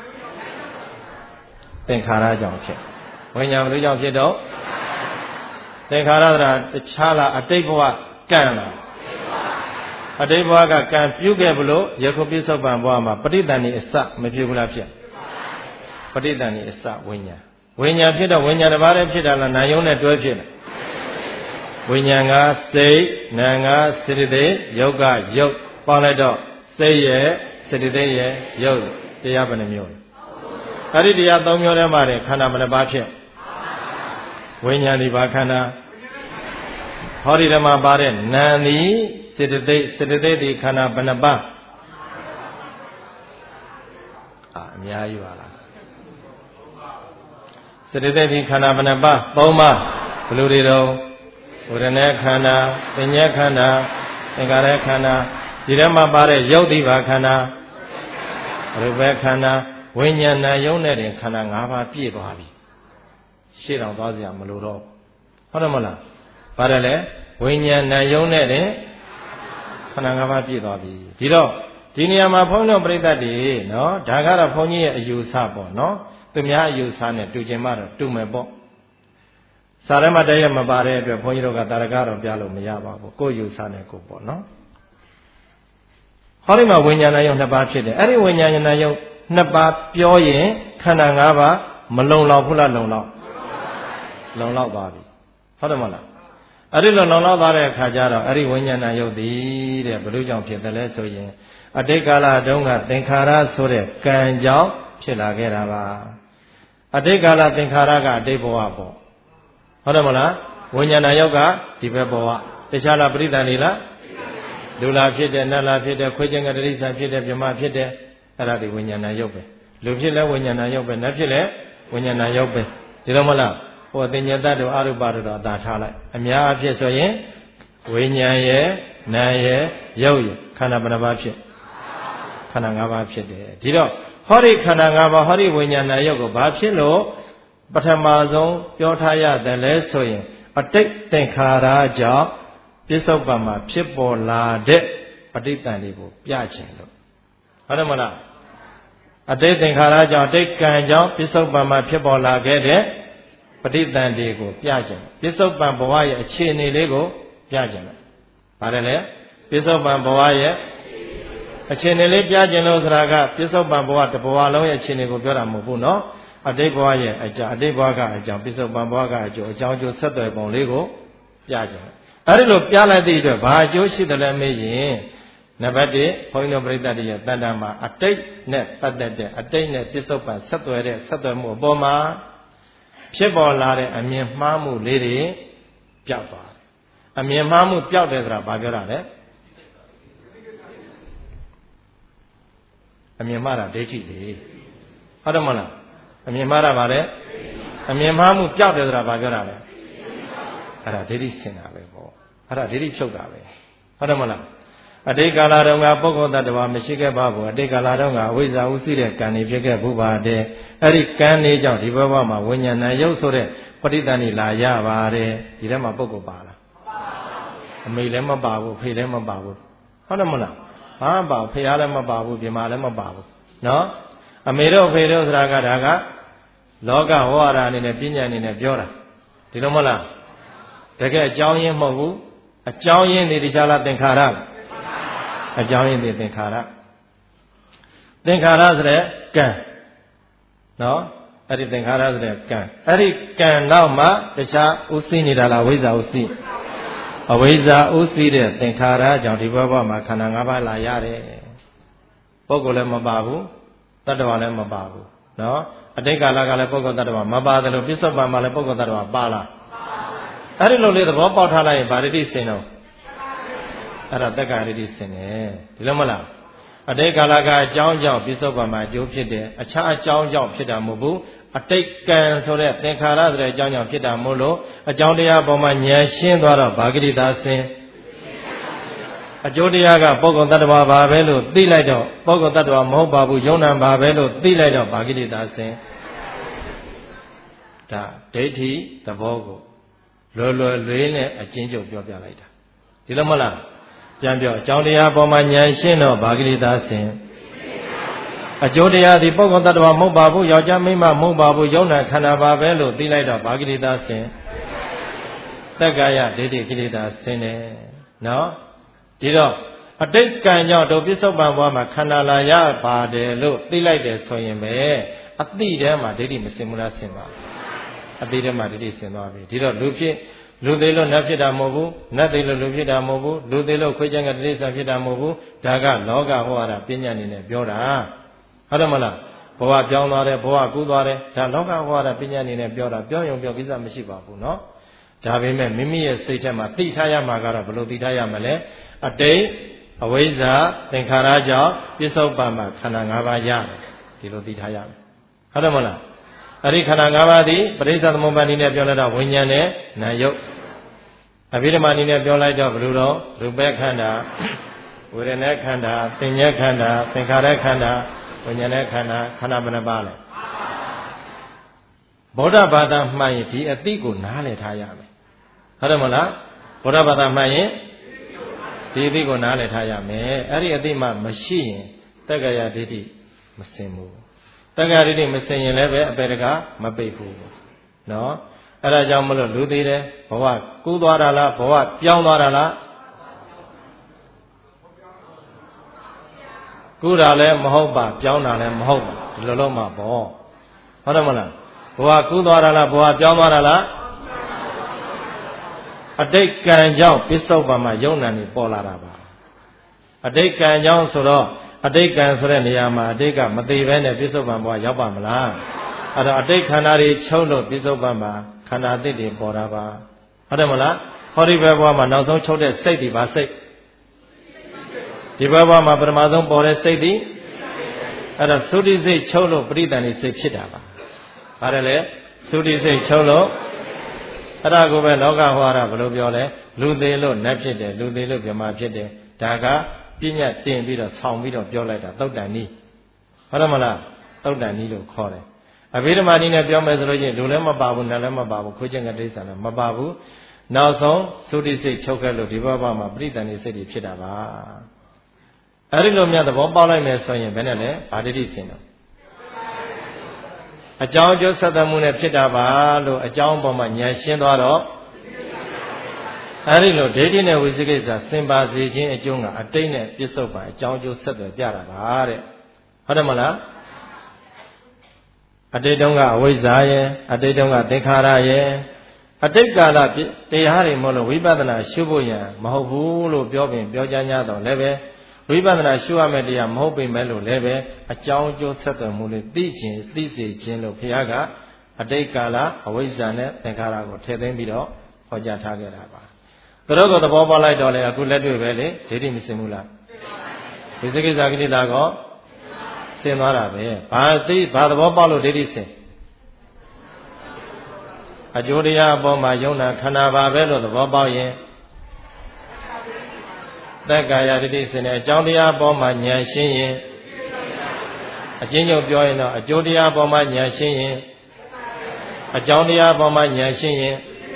သင်္ခါရကြောင့်ဖြစ်ဝိညာဉ်ဘယ်လိုကြောင့်ဖြစ်တော့သင်္ခါရဆိုတာတခြားလားအတိတ်ဘဝကံလားအတိတ်ဘဝကကံပြုခဲ့ဘလို့ယခုပြစ္ဆုတ်ပံဘဝမှာပဋိသန္ဓေအစမဖြစ်ဘူးလားဖြစ်ပဋိသန္ဓေအစဝိညာဉ်ဝိညာဉ်ဖြစ်တော့ဝိညာဉ်တစ်ပါးတည်းဖြစ်တာလားနာယုံနဲ့တွဲဖြစ်တယ်ဝိညာဉ်ကစိတ်နာကစေတသိက်ယုတ်ကယုတ်ပေါင်းလိုက်တော့စိတ်ရဲ့စေတသိက်ရဲ့ယုတ်တရားဘယ်နှမျိုးလဲအဲ့ဒီတရား၃မျိုးထဲမှာခန္ဓာဘယ်နှပါးဖြစ်ဝိညာဉ်ဒီပါခန္ဓာဟောဒီဓမ္မပါတဲ့နာသည်စေတသိက်ဒီခန္ဓာဘယ်နှပါးအများကြီးပါလားစေတသိက်ဒီခန္ဓာဘယ်နှပါး၃ပါးဘယ်လိုတွေတော့ဝေဒနာခန္ဓာပညာခန္ဓာသင်္ခါရခန္ဓာဒီထဲမှာပါတဲ့ယုတ်တိပါခန္ဓာရူပခန္ဓာဝိညာဏယုံနဲ့တင်ခန္ဓာ၅ပါးပြည့်သွားပြီရှေ့တော်သွားစရာမလိုတော့ဟုတ်တယ်မလားပါတယ်လေဝိညာဏယုံနဲ့တင်ခန္ဓာ၅ပါးပြည့်သွားပြီဒီတော့ဒီနေရာမှာဘုန်းတော်ပြိဿတ်တွေနော်ဒါကတော့ဘုန်းကြီးရဲ့အယူဆပေါ့နော်သူများအယူဆနဲ့တူချင်မှတော့တူမယ်ပေါ့စာထဲမှာတည်းရမပါတဲ့အတွက်ဘုန်းကြီးတို့ကတာရကတော့ပြလို့မရပါဘူးကိုယ်ယူဆနဲ့ကိုယ်ပေါ့နော်ဟောဒီမှာဝိညာဏယုံနှစ်ပါးဖြစ်တယ်အဲ့ဒီဝိညာဏယုံနှစ်ပါးပြောရင်ခန္ဓာ၅ပါးမလုံလောက်ဘူးလားလုံလောက်သွားပြီဟုတ်တယ်မလားအဲ့ဒီလုံလောက်သွားတဲ့အခါကျတော့အဲ့ဒီဝိညာဏယုတ်သည်တဲ့ဘယ်လိုကြောင့်ဖြစ်တယ်လဲဆိုရင်အတိတ်ကာလတုန်းကသင်္ခါရဆိုတဲ့ကံကြောင့်ဖြစ်လာခဲ့တာပါအတိတ်ကာလသင်္ခါရကအတိတ်ဘဝပေါ့ဟုတ်တယ်မလားဝိညာဏယုတ်ကဒီဘက်ဘဝတခြားလားပရိသန္တိလားလူလားဖြစ်တယ်နတ်လားဖြစ်တယ်ခွေးချင်းကတိရစ္ဆာန်ဖြစ်တယ်မြမဖြစ်တယ်အဲ့ဒါဒီဝိညာဏယုတ်ပဲလူဖြစ်လဲဝိညာဏယုတ်ပဲနတ်ဖြစ်လဲဝိညာဏယုတ်ပဲဒီလိုမလားဟိုအတင်ညတတို့အရုပတို့အသာထားလိုက်အများအဖြစ်ဆိုရင်ဝိညာဉ်ရဲ့နာမ်ရဲ့ရုပ်ရဲ့ခန္ဓာဘယ်နှပါးဖြစ်ခန္ဓာ၅ပါးဖြစ်တယ်ဒီတော့ဟောဒီခန္ဓာ၅ပါးဟောဒီဝိညာဏရုပ်ကိုဘာဖြစ်လို့ပထမဆုံးပြောထားရတယ်လဲဆိုရင်အတိတ်သင်္ခါရကြောင့်ပြစ္ဆုတ်ပံမှာဖြစ်ပေါ်လာတဲ့ပဋိသန္ဓေကိုပြခြင်းလို့ဟုတ်တယ်မလားအတိတ်သင်္ခါရကြောင့်အတိတ်ကံကြောင့်ပြစ္ဆုတ်ပံမှာဖြစ်ပေါ်လာခဲ့တဲ့ပဋိသန္ဓေကိုပြခြင်းပြစ္ဆုတ်ပံဘဝရဲ့အခြေအနေလေးကိုပြခြင်းလို့ပါတယ်လေပြစ္ဆုတ်ပံဘဝရဲ့အခြေအနေလေးပြခြင်းလို့ဆိုတာကပြစ္ဆုတ်ပံဘဝတစ်ဘဝလုံးရဲ့အခြေအနေကိုပြောတာမဟုတ်ဘူးနော်အတိတ်ဘဝရဲ့အကြောင်းအတိတ်ဘဝကအကြောင်းပြစ္ဆုတ်ပံဘဝကအကျိုးအကြောင်းအကျိုးဆက်သွယ်ပုံလေးကိုပြခြင်းအဲဒီလိုပြလိုက်တဲ့အတွက်ဘာအကျိုးရှိတယ်လဲမေးရင်နံပါတ်1ဘုန်းကြီးတို့ပြိဿတည်းရဲ့တန်တမှာအတိတ်နဲ့ပတ်သက်တဲ့အတိတ်နဲ့ပြစ္ဆုတ်ပံဆက်သွယ်တဲ့ဆက်သွယ်မှုအပေါ်မှာဖြစ်ပေါ်လာတဲ့အမြင်မှားမှုလေးတွေပျောက်သွားတယ်အမြင်မှားမှုပျောက်တယ်ဆိုတာဘာပြောတာလဲအမြင်မှားတာဒိဋ္ဌိလေဟုတ်တယ်မလားအမြင်မှားတာဗါလဲအမြင်မှားမှုပျောက်တယ်ဆိုတာဘာပြောတာလဲအဲ့ဒါဒိဋ္ဌိရှင်းတာပဲပေါ့အဲ့ဒါဒိဋ္ဌိဖြုတ်တာပဲဟုတ်တယ်မလားအတိတ်ကာလတုန်းကပုဂ္ဂိုလ်တ attva မရှိခဲ့ပါဘူးအတိတ်ကာလတုန်းကအဝိဇ္ဇာဥသိတဲ့ကံတွေဖြစ်ခဲ့ဘူးပါတယ်အဲ့ဒီကံတွေကြောင့်ဒီဘဝမှာဝိညာဏယုတ်ဆိုတဲ့ပဋိသန္ဓေလာရပါတယ်ဒီထဲမှာပုဂ္ဂိုလ်ပါလားအမေလည်းမပါဘူးဖေလည်းမပါဘူးဟုတ်တယ်မလားဘာမှပါဖေလည်းမပါဘူးပြမလည်းမပါဘူးနော်အမေတို့ဖေတို့ဆိုတာကဒါကလောကဝါဒအနေနဲ့ပညာအနေနဲ့ပြောတာဒီလိုမဟုတ်လားတကယ်အကြောင်းရင်းမဟုတ်ဘူးအကြောင်းရင်းဒီတခြားလားသင်္ခါရအကြောင်းရင်းဒီသင်္ခါရဆိုတဲ့ကံနော်အဲ့ဒီသင်္ခါရဆိုတဲ့ကံအဲ့ဒီကံတော့မှတခြားဥသိနေတာလားဝိဇ္ဇာဥသိအဝိဇ္ဇာဥသိတဲ့သင်္ခါရကြောင့်ဒီဘဝမှာခန္ဓာ၅ပါးလာရတယ်ပုဂ္ဂိုလ်လည်းမပါဘူးတတ္တဝါလည်းမပါဘူးနော်တိတ်ကာလကလည်းပုဂ္ဂိုလ်တ attva မပါတယ်လို့ပစ္စုပ္ပန်မှာလည်းပုဂ္ဂိုလ်တ attva ပါလားအဲ့ဒီလိုလေးသဘောပေါက်ထားလိုက်ရင်ဗာရတိစင်တော့အဲ့ဒါတက္ကရာရတိစင်တယ်ဒီလိုမလားအတိတ်ကာလကအကြောင်းကြောင့်ပစ္စုပ္ပန်မှာအကျိုးဖြစ်တယ်အခြားအကြောင်းကြောင့်ဖြစ်တာမဟုတ်ဘူးအတိတ်ကံဆိုတဲ့သင်္ခါရဆိုတဲ့အကြောင်းကြောင့်ဖြစ်တာမို့လို့အကြောင်းတရားပေါ်မှာဉာဏ်ရှင်းသွားတော့ဗာဂရိတာစင်အကျိုးတရားကပုဂ္ဂိုလ်တ attva ပါပဲလို့သိလိုက်တော့ပုဂ္ဂိုလ်တ attva မဟုတ်ပါဘူးယုံနာပါပဲလို့သိလိုက်တော့ဗာဂရိတာစင်ဒါဒိဋ္ဌိသဘောကိုလွယ်လွယ်လေးနဲ့အချင်းချုပ်ပြောပြလိုက်တာဒီလိုမလားပြန်ပြောအကြောင်းတရားပေါ်မှာဉာဏ်ရှင်းတော့ဗာဂရိတာစင်အကျိုးတရားဒီပုဂ္ဂိုလ်တ attva မဟုတ်ပါဘူးယောက်ျားမိန်းမမဟုတ်ပါဘူးယုံနာခန္ဓာပါပဲလို့သိလိုက်တော့ဗာဂရိတာစင်တက္ကာယဒိဋ္ဌိကိလေသာစင်တယ်နော်ဒီတော့အတိတ်ကံကြောင့်တို့ပစ္စုပ္ပန်ဘဝမှာခန္ဓာလာရပါတယ်လို့သိလိုက်တယ်ဆိုရင်ပဲအတိထဲမှာဒိဋ္ဌိမစင်ဘူးလားစင်ပါအတိထဲမှာဒိဋ္ဌိစင်သွားပြီဒီတော့လူသေးလို့နတ်ဖြစ်တာမဟုတ်ဘူးနတ်သေးလို့လူဖြစ်တာမဟုတ်ဘူးလူသေးလို့ခွေးချင်ကတိစ္ဆာဖြစ်တာမဟုတ်ဘူးဒါကလောကဟောတာပညာနေနဲ့ပြောတာဟုတ်တယ်မလားဘဝပြောင်းသွားတယ်ဘဝကူးသွားတယ်ဒါလောကဟောတာပညာနေနဲ့ပြောတာပြောရင်ပြောကိစ္စမရှိပါဘူးเนาะဒါပေမဲ့မိမိရဲ့စိတ်ထဲမှာသိထားရမှာကတော့ဘယ်လိုသိထားရမလဲအတိတ်အဝိဇ္ဇာသင်္ခါရကြောင့်ပစ္စုပ္ပန်မှာခန္ဓာ၅ပါးရတယ်ဒီလိုသိထားရမယ်ဟုတ်တယ်မလားအဲ့ဒီခန္ဓာ၅ပါးသည်ပရိစ္ဆေသမုပ္ပါဒ်နည်းနဲ့ပြောလိုက်တော့ဝိညာဉ်နဲ့နာယုတ်အဘိဓမ္မာနည်းနဲ့ပြောလိုက်တော့ဘယ်လိုတော့ရူပခန္ဓာဝေဒနာခန္ဓာသင်္ညေခန္ဓာသင်္ခါရခန္ဓာဝိညာဉ်နဲ့ခန္ဓာခန္ဓာဘယ်နှပါလဲဗုဒ္ဓဘာသာမှန်ရင်ဒီအတိကိုနားလည်ထားရမယ်ဟုတ်တယ်မလားဗုဒ္ဓဘာသာမှန်ရင်ဒီအတိကိုနားလည်ထားရမယ်အဲ့ဒီအတိမှမရှိရင်တက္ကရာဒိဋ္ဌိမစင်ဘူးတက္ကရာဒိဋ္ဌိမစင်ရင်လည်းပဲအပေတကမပိတ်ဘူးနော်အဲ့ဒါကြောင့်မလို့လူသေးတယ်ဘဝကူးသွားတာလားဘဝပြောင်းသွားတာလားကူးတာလည်းမဟုတ်ပါပြောင်းတာလည်းမဟုတ်ပါဒီလိုလုံးမှာပေါ့ဟုတ်တယ်မလားဘဝကူးသွားတာလားဘဝပြောင်းသွားတာလားအတိတ်ကံကြောင့်ပစ္စုပ္ပန်မှာယုံနာနေပေါ်လာတာပါအတိတ်ကံကြောင့်ဆိုတော့အတိတ်ကံဆိုတဲ့နေရာမှာအတိတ်ကမသိဘဲနဲ့ပစ္စုပ္ပန်ဘဝရောက်ပါမလားအဲ့တော့အတိတ်ခန္ဓာတွေချုပ်လို့ပစ္စုပ္ပန်မှာခန္ဓာအသစ်တွေပေါ်တာပါဟုတ်တယ်မလားဟောဒီဘဘဝမှာနောက်ဆုံးချုပ်တဲ့စိတ်ဒီပါစိတ်ဒီဘဘဝမှာပထမဆုံးပေါ်တဲ့စိတ်ဒီအဲ့ဒါသုတိစိတ်ချုပ်လို့ပရိသန္တိစိတ်ဖြစ်တာပါပါတယ်လေသုတိစိတ်ချုပ်လို့အဲ့ဒါကိုပဲလောကဟောတာဘယ်လိုပြောလဲလူသေးလို့နတ်ဖြစ်တယ်လူသေးလို့ဗြဟ္မာဖြစ်တယ်ဒါကပညာတင်ပြီးတော့ဆောင်းပြီးတော့ပြောလိုက်တာသုတ်တန်နည်းဟုတ်တယ်မလားသုတ်တန်နည်းလို့ခေါ်တယ်အဘိဓမ္မာနည်းနဲ့ပြောမယ်ဆိုလို့ရှိရင်လူလည်းမပါဘူးနတ်လည်းမပါဘူးခွေးချင်းကတိစ္ဆာလည်းမပါဘူးနောက်ဆုံးသုတိစိတ်ချုပ်ခဲ့လို့ဒီဘဝမှာပရိသန္တိစိတ်တွေဖြစ်တာပါအဲ့ဒီလိုများသဘောပေါက်လိုက်မယ်ဆိုရင်ဘယ်နဲ့လဲဗာဒိဋ္ဌိစင်တော့အကြောင်းအကျိုးဆက်သွယ်မှုနဲ့ဖြစ်တာပါလို့အကြောင်းပေါ်မှာဉာဏ်ရှင်းသွားတော့အဲဒီလိုဒိဋ္ဌိနဲ့ဝိသိကိစ္စစင်ပါစေခြင်းအကျိုးကအတိတ်နဲ့ပြစ္ဆုတ်ပါအကြောင်းအကျိုးဆက်သွယ်ပြတာပါတဲ့ဟုတ်တယ်မလားအတိတ်တုန်းကအဝိဇ္ဇာရဲ့အတိတ်တုန်းကသင်္ခါရရဲ့အတိတ်ကာလတရားတွေမဟုတ်လို့ဝိပဿနာရှုဖို့ရန်မဟုတ်ဘူးလို့ပြောပြင်ပြောကြ냐တော့လည်းပဲဝိပဿနာရှုရမယ့်တရားမဟုတ်ပေမဲ့လို့လည်းပဲအကြောင်းအကျိုးဆက်သွယ်မှုလေးသိစေခြင်းလို့ဘုရားကအတိတ်ကာလအဝိဇ္ဇာနဲ့သင်္ခါရကိုထည့်သိမ်းပြီးတော့ဟောကြားထားခဲ့တာပါသူတို့ကသဘောပေါက်လိုက်တော့လေအခုလက်တွေ့ပဲလေဒိဋ္ဌိမစင်ဘူးလားဝိသိကိစ္စကိလေသာကောစင်သွားတာပဲဘာသဘောပေါက်လို့ဒိဋ္ဌိစင်အကျိုးတရားအပေါ်မှာယုံနာခန္ဓာပါပဲလို့သဘောပေါက်ရင်တက္ကာယဒိဋ္ဌိစင်တဲ့အကြောင်းတရားအပေါ်မှာဉာဏ်ရှင်းရင်အကျဉ်းချုပ်ပြောရင်တော့အကျိုးတရားအပေါ်မှာဉာဏ်ရှင်းရင်အကြောင်းတရားအပေါ်မှာဉာဏ်ရှင်းရင်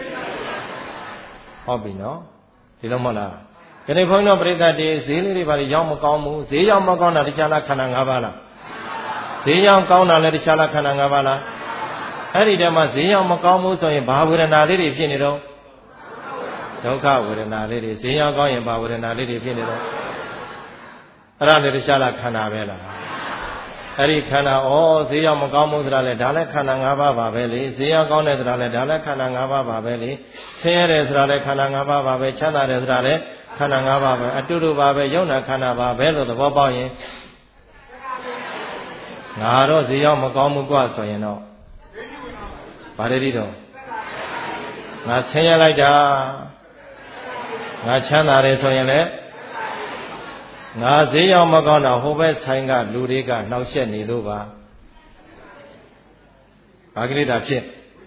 ဟုတ်ပြီနော်ဒီလိုမဟုတ်လားခဏဘုန်းတော်ပရိသတ်တွေဈေးလေးတွေပါရောက်မကောင်းဘူးဈေးရောက်မကောင်းတာတခြားလားခန္ဓာ၅ပါးလားဈေးရောက်ကောင်းတာလည်းတခြားလားခန္ဓာ၅ပါးလားအဲ့ဒီတည်းမှာဈေးရောက်မကောင်းဘူးဆိုရင်ဘာဝေဒနာလေးတွေဖြစ်နေတော့ဒုက္ခဝေဒနာလေးတွေဈေးရောက်ကောင်းရင်ဘာဝေဒနာလေးတွေဖြစ်နေတော့အဲ့ဒါလည်းတခြားလားခန္ဓာပဲလားအဲ့ဒီခန္ဓာဈေးရောက်မကောင်းဘူးဆိုတာလေဒါလည်းခန္ဓာ၅ပါးပါပဲလေဈေးရောက်ကောင်းတယ်ဆိုတာလေဒါလည်းခန္ဓာ၅ပါးပါပဲလေဆင်းရဲတယ်ဆိုတာလည်းခန္ဓာ၅ပါးပါပဲချမ်းသာတယ်ဆိုတာလည်းခန္ဓာ၅ပါးပဲအတူတူပါပဲယုံနာခန္ဓာပါပဲလို့သဘောပေါက်ရင် ngà đó gì nhau mà có một quả xoay nó bà đây đi đâu ngà xem lại đã ngà chán là đấy xoay này ngà gì nhau mà có nào hôm nay sai ngà lù đi cả nào xem đi đâu bà bà cái gì đã xem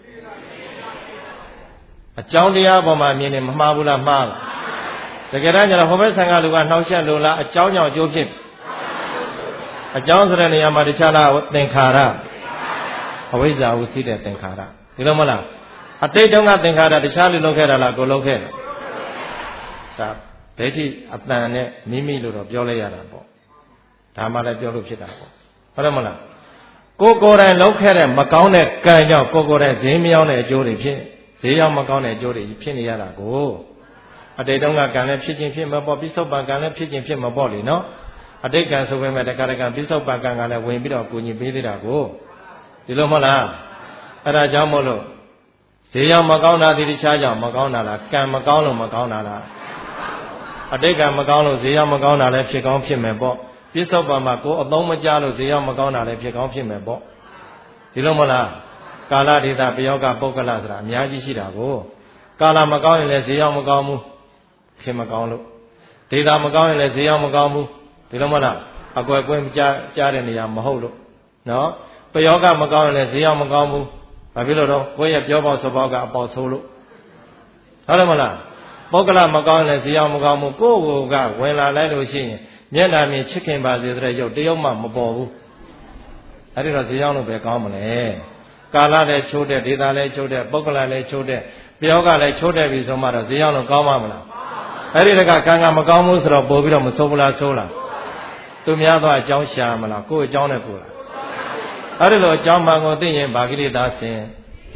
cháu đi à bọn mà nhìn này mà bù la mà thế cái đó là hôm nay sai ngà lù cả nào xem lù là cháu nhau chụp phim cháu rồi này mà đi chả là tiền khá ra bây giờ usi để tiền khá ra thì đâu mà là tây đông nga tiền khá ra đi chả lù lâu là cô lâu khe đó thế thì ta này mimi lù rồiပြောlấy ra bộ tham mà lạiပြောlúc chết đó phải không là cô này lâu khe này mà cáo này cái nhau cô này dễ miêu này chỗ này phía dễ nhau mà cáo này chỗ này phía này ra cô tây đông nga cái này phía trên phía mà bỏ phía sau bàn cái này phía trên phía mà bỏ đi nó đây cái số về cái cái ví dụ bằng cái là quên biết được cô nhìn biết được cô, thì lúc mà là, ra cháu mà lo, chỉ có mà câu nào thì cha cháu mà câu nào là, cái mà câu nào mà câu nào là, đây cái mà câu nào chỉ có mà câu nào là phía câu phía mềm bộ, ví dụ bằng mà cô ở đâu mà cha lo chỉ có mà câu nào là phía câu phía mềm bộ, thì lúc mà là, cái là thì ta bây giờ cái bộ cái là gì, nhà chỉ là cô, cái là mà câu này chỉ có mà câu mu, phía mà câu lo, thì ta mà câu này chỉ có mà câu mu thì lúc mà là quên cha đến nhà mà hậu luôn, nó bây giờ cái mà câu này gì mà câu mu, và biết rồi đâu, bây giờပြောbao số bao cả bao số luôn, thế mà là, bao cái là mà câu này gì mà câu mu, cô cái quên là lấy đồ gì, nhớ là mình chicken bao giờ rồi giờ tiêu mà một bao, thế thì là gì nó phải câu mà này, cá là lấy chốt đấy, đi ta lấy chốt đấy, bao cái là lấy chốt đấy, bây giờ cái lấy chốt đấy vì sao mà là gì nó câu mà là, thế thì là cái mà câu mu rồi bao giờ mà số là số là tôi nhớ tôi cháu xa mà là cô cháu này cô là ở đây là cháu mà ngồi tự nhiên bà cái gì đã xem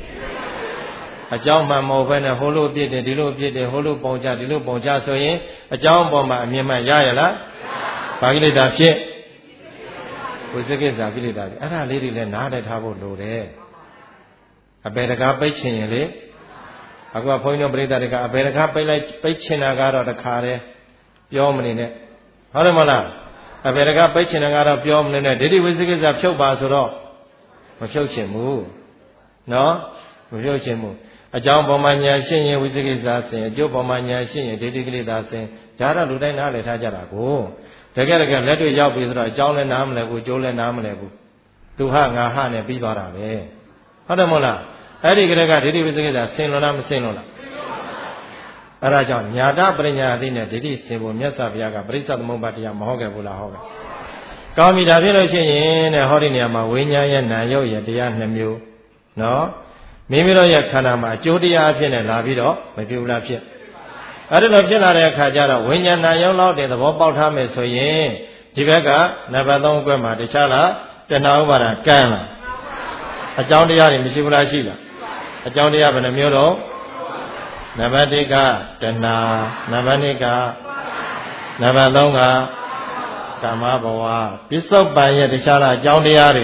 cháu mà màu phơi này hồ lô biết đi lô biết đi hồ lô bông cha đi lô bông cha rồi nhé cháu bọn mà miền mà ra là bà cái gì đã xem cô sẽ cái gì cái gì đã ở đây lấy đi lên nã để tháo bộ đồ đấy bây giờ cái bấy chuyện gì cô phơi nó bây giờ cái bây giờ cái bấy chuyện nào cái đó là khá đấy yêu mình này hỏi mà là bây giờ cái bấy chuyện nào đó yêu mình này để đi với cái gì phiêu ba số đó mà phiêu chuyện mu nó phiêu chuyện mu cháu bọn mà nhà sinh như với cái gì sinh cháu bọn mà nhà sinh như để đi cái gì sinh giá ra lúc đấy nào để thay ra cô thế cái lấy đôi dao bây giờ cháu lên nam lại cô cháu lên nam lại cô tu ha ngà ha này bị vào ra đấy hỏi mà là ấy đi cái để đi với cái gì sinh lo nam sinh lo là ở đây cho nhà đã bơi nhà đi này để đi sinh bộ miết sa bia cái bơi sa mông bát ya mahal cái bula hao cái cao mi đã biết rồi chứ nhỉ này họ đi nhà mà với nhà nhà này yêu nhà đi nhà nem yêu nó mình rồi nhà khana mà chỗ đi nhà phía này là vì đó mấy phiêu là phía ở đây là phía là này khai ra rồi với nhà này yêu lao để nó bảo tham mấy số gì chỉ biết cả này bắt đầu quay mà để trả là tiền nào mà là cam là ở trong đi nhà thì mình siêu là gì là ở trong đi nhà bên này nhiều đó Nabadika Tana Nabadika Nabadonga Kama Bawa Pisop Baya de Chala Jaudiari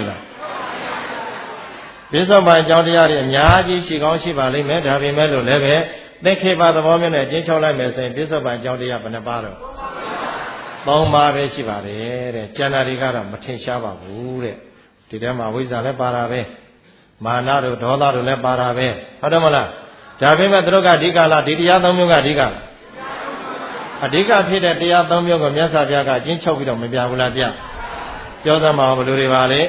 Pisop Baya Jaudiari Nyaji Shikong Shiba Lime Davi Melo Leve they keep out the woman at Jinchola Messing Pisop Baya Jaudia Panabaro Bomba Shivari Janarigara Matishaba Ure Tidama Wizale Parabe Manado Dola Le Parabe Adamalaဒါပေမဲ့သူတို့ကဒီကာလဒီတရားသုံးမျိုးကဒီကအဓိကဖြစ်တဲ့တရားသုံးမျိုးကိုမြတ်စွာဘုရားကအကျဉ်းချုပ်ပြီးတော့မပြဘူးလားဗျပြောသမှာဘယ်လိုတွေပါလဲ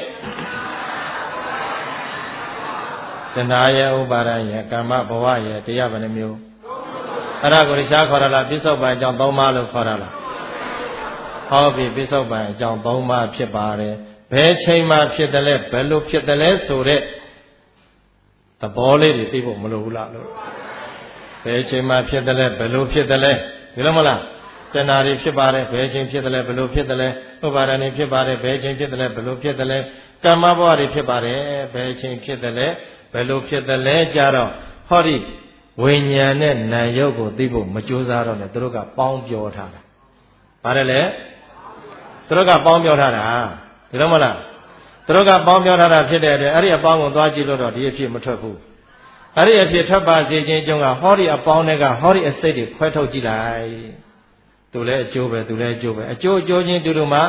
တဏှာရဲ့ဥပါဒရဲ့ကာမဘဝရဲ့တရားဘယ်နှမျိုးအဲ့ဒါကိုတခြားခေါ်ရလားပြစ္ဆုတ်ပံအကြောင်း၃ပါးလို့ခေါ်ရလားဟောပြီပြစ္ဆုတ်ပံအကြောင်း၃ပါးဖြစ်ပါတယ်ဘယ်ချိန်မှဖြစ်တယ်လဲဘယ်လိုဖြစ်တယ်လဲဆိုတဲ့သဘောလေးတွေသိဖို့မလိုဘူးလားလို့ဘယ်ချိန်မှဖြစ်တယ်လဲဘယ်လိုဖြစ်တယ်လဲဒီလိုမလားတဏှာတွေဖြစ်ပါတယ်ဘယ်ချိန်ဖြစ်တယ်လဲဘယ်လိုဖြစ်တယ်လဲဥပါဒဏ်တွေဖြစ်ပါတယ်ဘယ်ချိန်ဖြစ်တယ်လဲဘယ်လိုဖြစ်တယ်လဲကာမဘဝတွေဖြစ်ပါတယ်ဘယ်ချိန်ဖြစ်တယ်လဲဘယ်လိုဖြစ်တယ်လဲကြတော့ဟောဒီဝိညာဉ်နဲ့နာမ်ရုပ်ကိုသိဖို့မကြိုးစားတော့နဲ့သူတို့ကပေါင်းပြောထားတာပါတယ်လေသူတို့ကပေါင်းပြောထားတာဒီလိုမလားသူတို့ကပေါင်းပြောထားတာဖြစ်တဲ့အတွက်အဲ့ဒီအပေါင်းကိုသွားကြည့်လို့တော့ဒီအဖြစ်မထွက်ဘူးအဲ့ဒီအဖြစ်ထွက်ပါစေခြင်းကြောင့်ကဟောဒီအပေါင်းတွေကဟောဒီအစိတ်တွေခွဲထုတ်ကြည့်လိုက်သူလည်းအကျိုးပဲသူလည်းအကျိုးပဲအကျိုးချင်းတူတူမှာဝ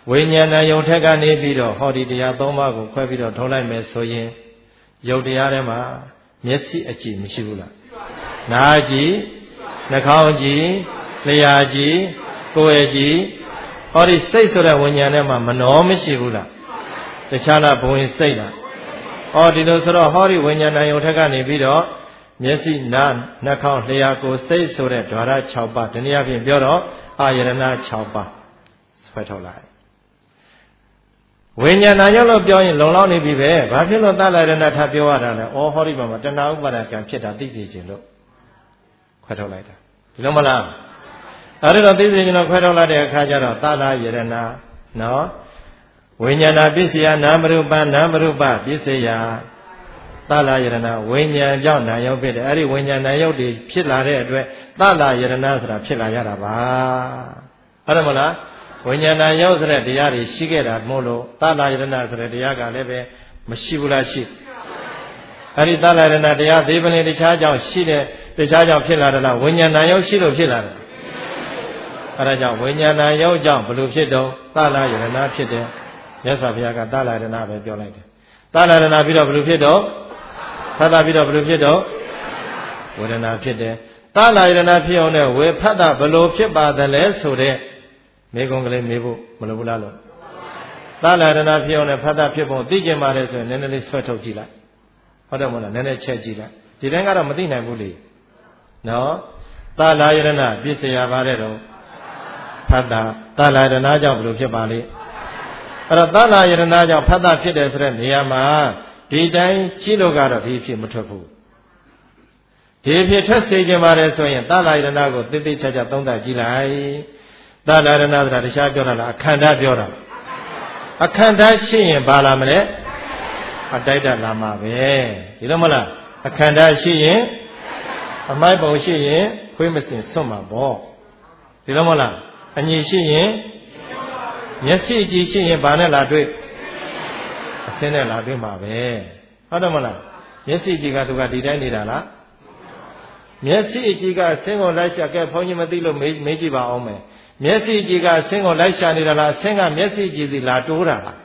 ဝိညာဏယုတ်ထက်ကနေပြီးတော့ဟောဒီတရား၃ပါးကိုခွဲပြီးတော့ထုတ်လိုက်မယ်ဆိုရင်ယုတ်တရားထဲမှာမျက်စိအကြည့်မရှိဘူးလားနားကြည့်နှာခေါင်းကြည့်လျှာကြည့်ကိုယ်ကြည့်ဟောဒီစိတ်ဆိုတဲ့ဝိညာဉ်ထဲမှာမနှောမရှိဘူးလားတခြားလားဘဝင်စိတ်လားဟောဒီလိုဆိုတော့ဟောဒီဝိညာဏယုတ်ထက်ကနေပြီးတော့မျက်စိနားနှာခေါင်းလျှာကိုယ်စိတ်ဆိုတဲ့ဓဝရ6ပါးဒီနည်းအားဖြင့်ပြောတော့အာယရဏ6ပါးဆွဲထုတ်လိုက်ဝိညာဏယုတ်လို့ပြောရင်လုံလောက်နေပြီပဲဘာဖြစ်လို့သလရဏထပြောရတာလဲဩဟောဒီမှာတဏှာဥပါဒကံဖြစ်တာသိစေခြင်းလို့ခွဲထုတ်လိုက်တာဒီလိုမလားအဲ့ဒါတော့သိစေခြင်းလို့ခွဲထုတ်လိုက်တဲ့အခါကျတော့သလရဏနော်ဝိညာဏပစ္စယနာမရူပနာမရူပပစ္စယသလယရဏဝိညာဉ်ကြောင့်နာယုတ်ဖြစ်တယ်အဲ့ဒီဝိညာဉ်နာယုတ်တွေဖြစ်လာတဲ့အတွက်သလယရဏဆိုတာဖြစ်လာရတာပါဟုတ်တယ်မလားဝိညာဏယုတ်ဆိုတဲ့တရားတွေရှိခဲ့တာမို့လို့သလယရဏဆိုတဲ့တရားကလည်းပဲမရှိဘူးလားရှိအဲ့ဒီသလယရဏတရားသေပလင်တခြားကြောင့်ရှိတဲ့တခြားကြောင့်ဖြစ်လာတယ်လားဝိညာဏယုတ်ရှိလို့ဖြစ်လာတယ်အဲ့ဒါကြောင့်ဝိညာဏယုတ်ကြောင့်ဘလို့ဖြစ်တော့သလယရဏဖြစ်တယ်မြတ်စွာဘုရားကသလယရဏပဲပြောလိုက်တယ်သလယရဏပြီးတော့ဘလို့ဖြစ်တော့ဖတ်တာပြီးတော့ဘလို့ဖြစ်တော့ဝေဒနာဖြစ်တယ်သလယရဏဖြစ်အောင်နဲ့ဝေဖတ်တာဘလို့ဖြစ်ပါသလဲဆိုတဲ့မေကုံကလေးမေးဖို့မလိုဘူးလားလို့သလယရဏဖြစ်အောင်နဲ့ဖတ်တာဖြစ်ပုံသိကျင်ပါတယ်ဆိုရင်နည်းနည်းလေးဆွဲထုတ်ကြည့်လိုက်ဟုတ်တယ်မဟုတ်လားနည်းနည်းချက်ကြည့်လိုက်ဒီတိုင်းကတော့မသိနိုင်ဘူးလေနော်သလယရဏပစ္စယပါတဲ့တော့ဖတ်တာသလယရဏကြောင့်ဘလို့ဖြစ်ပါလိမ့်အဲ့တော့သလယရဏကြောင့်ဖတ်တာဖြစ်တယ်ဆိုတဲ့နေရာမှာဒီတိုင်းကြည့်လို့ကတော့ဒီဖြစ်မထွက်ဘူးဒီဖြစ်ထွက်စေခြင်းပါတယ်ဆိုရင်သလယရဏကိုသိသိချာချာသုံးသပ်ကြည့်လိုက်သလယရဏဆိုတာတခြားပြောတာလားအခန္ဓာပြောတာအခန္ဓာရှိရင်ဘာလာမလဲအတိုက်တလာမှာပဲဒီလိုမလားအခန္ဓာရှိရင်အမိုက်ပုံရှိရင်ခွေးမစင်စွန့်မှာပေါ့ဒီလိုမလားအညီရှိရင်မျက်စိကြည့်ရှိရင်ဘာနဲ့လာတွေ့အစင်းနဲ့လာတွေ့မှာပဲဟုတ်တယ်မလားမျက်စိကြည့်ကသူကဒီတိုင်းနေတာလားမျက်စိကြည့်ကအစင်းကိုလိုက်ရှာကဲဘုန်းကြီးမသိလို့မေးကြည့်ပါအောင်မယ်မျက်စိကြည့်ကအစင်းကိုလိုက်ရှာနေတာလားအစင်းကမျက်စိကြည့်စီလာတိုးတာလား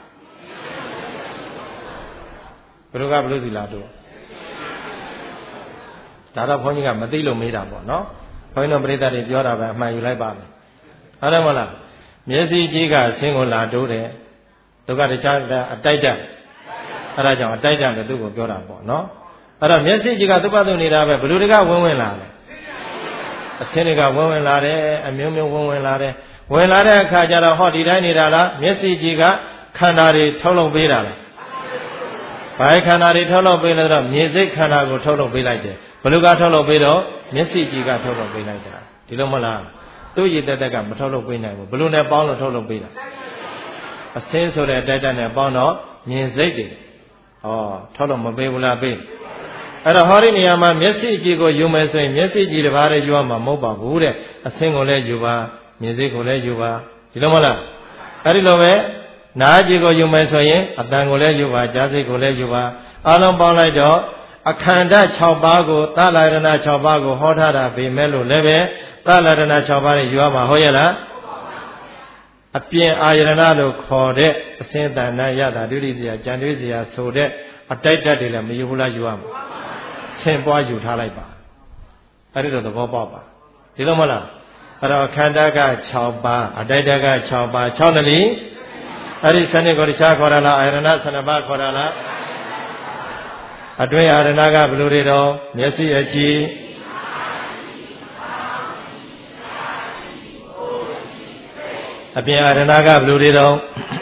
ဘယ်လိုကဘယ်လိုစီလာတိုးဒါတော့ဘုန်းကြီးကမသိလို့မေးတာပေါ့နော်ဘုန်းကြီးတို့ပရိသတ်တွေပြောတာပဲအမှန်ယူလိုက်ပါမယ်ဟုတ်တယ်မလားမျက်စိကြည့်ကအစင်းကိုလာတိုးတယ်သူကတခြားအတိုက်တက်အဲ့ဒါကြောင့်အတိုက်တက်လည်းသူ့ကိုပြောတာပေါ့နော်အဲ့တော့မျက်စိကြည့်ကသူ့ဘသူနေတာပဲဘယ်လိုတွေကဝင်လာလဲအစင်းတွေကဝင်လာတယ်အမျိုးမျိုးဝင်လာတယ်ဝင်လာတဲ့အခါကျတော့ဟောဒီတိုင်းနေတာလားမျက်စိကြည့်ကခန္ဓာတွေထုတ်လုပ်ပေးတာလားဘာခန္ဓာတွေထုတ်လုပ်ပေးလဲတော့မြေစိတ်ခန္ဓာကိုထုတ်လုပ်ပေးလိုက်တယ်ဘယ်လိုကထုတ်လုပ်ပေးတော့မျက်စိကြည့်ကထုတ်လုပ်ပေးလိုက်တာဒီလိုမလားသူ့ရည်တက်ကမထုတ်လုပ်ပေးနိုင်ဘူးဘယ်လိုနဲ့ပေါင်းလို့ထုတ်လုပ်ပေးတာအစင်းဆိုတဲ့တိုက်တက်နဲ့ပေါင်းတော့မြင်စိတ်တွေဟောထုတ်လို့မပေးဘူးလားပေးအဲ့တော့ဟောဒီနေရာမှာမျက်စိကြည့်ကိုယူမယ်ဆိုရင်မျက်စိကြည့်တစ်ပါးလည်းယူရမှာမဟုတ်ပါဘူးတဲ့အစင်းကိုလည်းယူပါမြင်စိတ်ကိုလည်းယူပါဒီလိုမလားအဲ့ဒီလိုပဲနားကြည့်ကိုယူမယ်ဆိုရင်အတန်ကိုလည်းယူပါကြားစိတ်ကိုလည်းယူပါအလုံးပေါင်းလိုက်တော့အခန္ဓာ6ပါးကိုသလယရဏ6ပါးကိုဟောထားတာပေမဲ့လို့လည်းပဲသလယရဏ6ပါးနဲ့ယူရမှာဟုတ်ရဲ့လားအပြင်အာယရဏလို့ခေါ်တဲ့အစင်းတဏ္ဍရတာဒုတိယကြံတွေးစရာဆိုတဲ့အတိုက်တက်တွေလည်းမယူဘူးလားယူရမှာဆင်ပွားယူထားလိုက်ပါအဲ့ဒီတော့သဘောပေါက်ပါဒီလိုမလားအဲ့တော့ခန္ဓာက6ပါးအတိုက်တက်က6ပါး6နလီအဲ့ဒီစနစ်ကိုတခြားခေါ်ရလားအာယရဏ12ပါးခေါ်ရလားအတွင်းအာရဏကဘယ်လိုတွေတော့မျက်စိအကြည့်အပြင်အာရဏကဘယ်လိုတွေတော့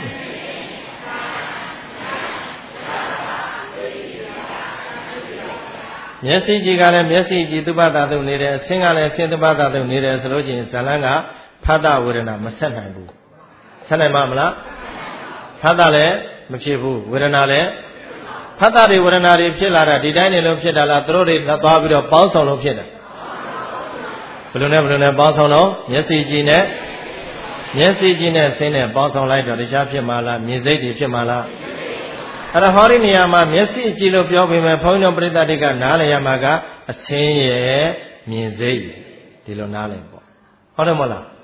မျက်စိကြည့်ကလည်းမျက်စိကြည့်သုဘသာတုနေတယ်အဆင်းကလည်းအဆင်းသုဘသာတုနေတယ်ဆိုလို့ရှိရင်ဇလန်းကဖတ်တဝေဒနာမဆက်နိုင်ဘူးဆက်နိုင်မှာမလားဖတ်တလည်းမဖြစ်ဘူးဝေဒနာလည်းဖတ်တာတွေဝေဒနာတွေဖြစ်လာတာဒီတိုင်းနေလို့ဖြစ်တာလားသူတို့တွေသွားပြီးတော့ပေါင်းဆောင်လို့ဖြစ်တယ်ဘယ်လိုနဲ့ပေါင်းဆောင်တော့မျက်စိကြည့်နဲ့ဆင်းနဲ့ပေါင်းဆောင်လိုက်တော့တခြားဖြစ်မှာလားမြင်စိတ်တွေဖြစ်မှာလားအဲ့ဒါဟောဒီနေရာမှာမျက်စိကြည့်လို့ပြောပေမဲ့ဘုန်းကြီးတို့ပရိသတ်တွေကနားလည်ရမှာကအဆင်းရဲ့မြင်စိတ်ဒီလိုနားလည်ပေါ့ဟုတ်တယ်မဟုတ်လား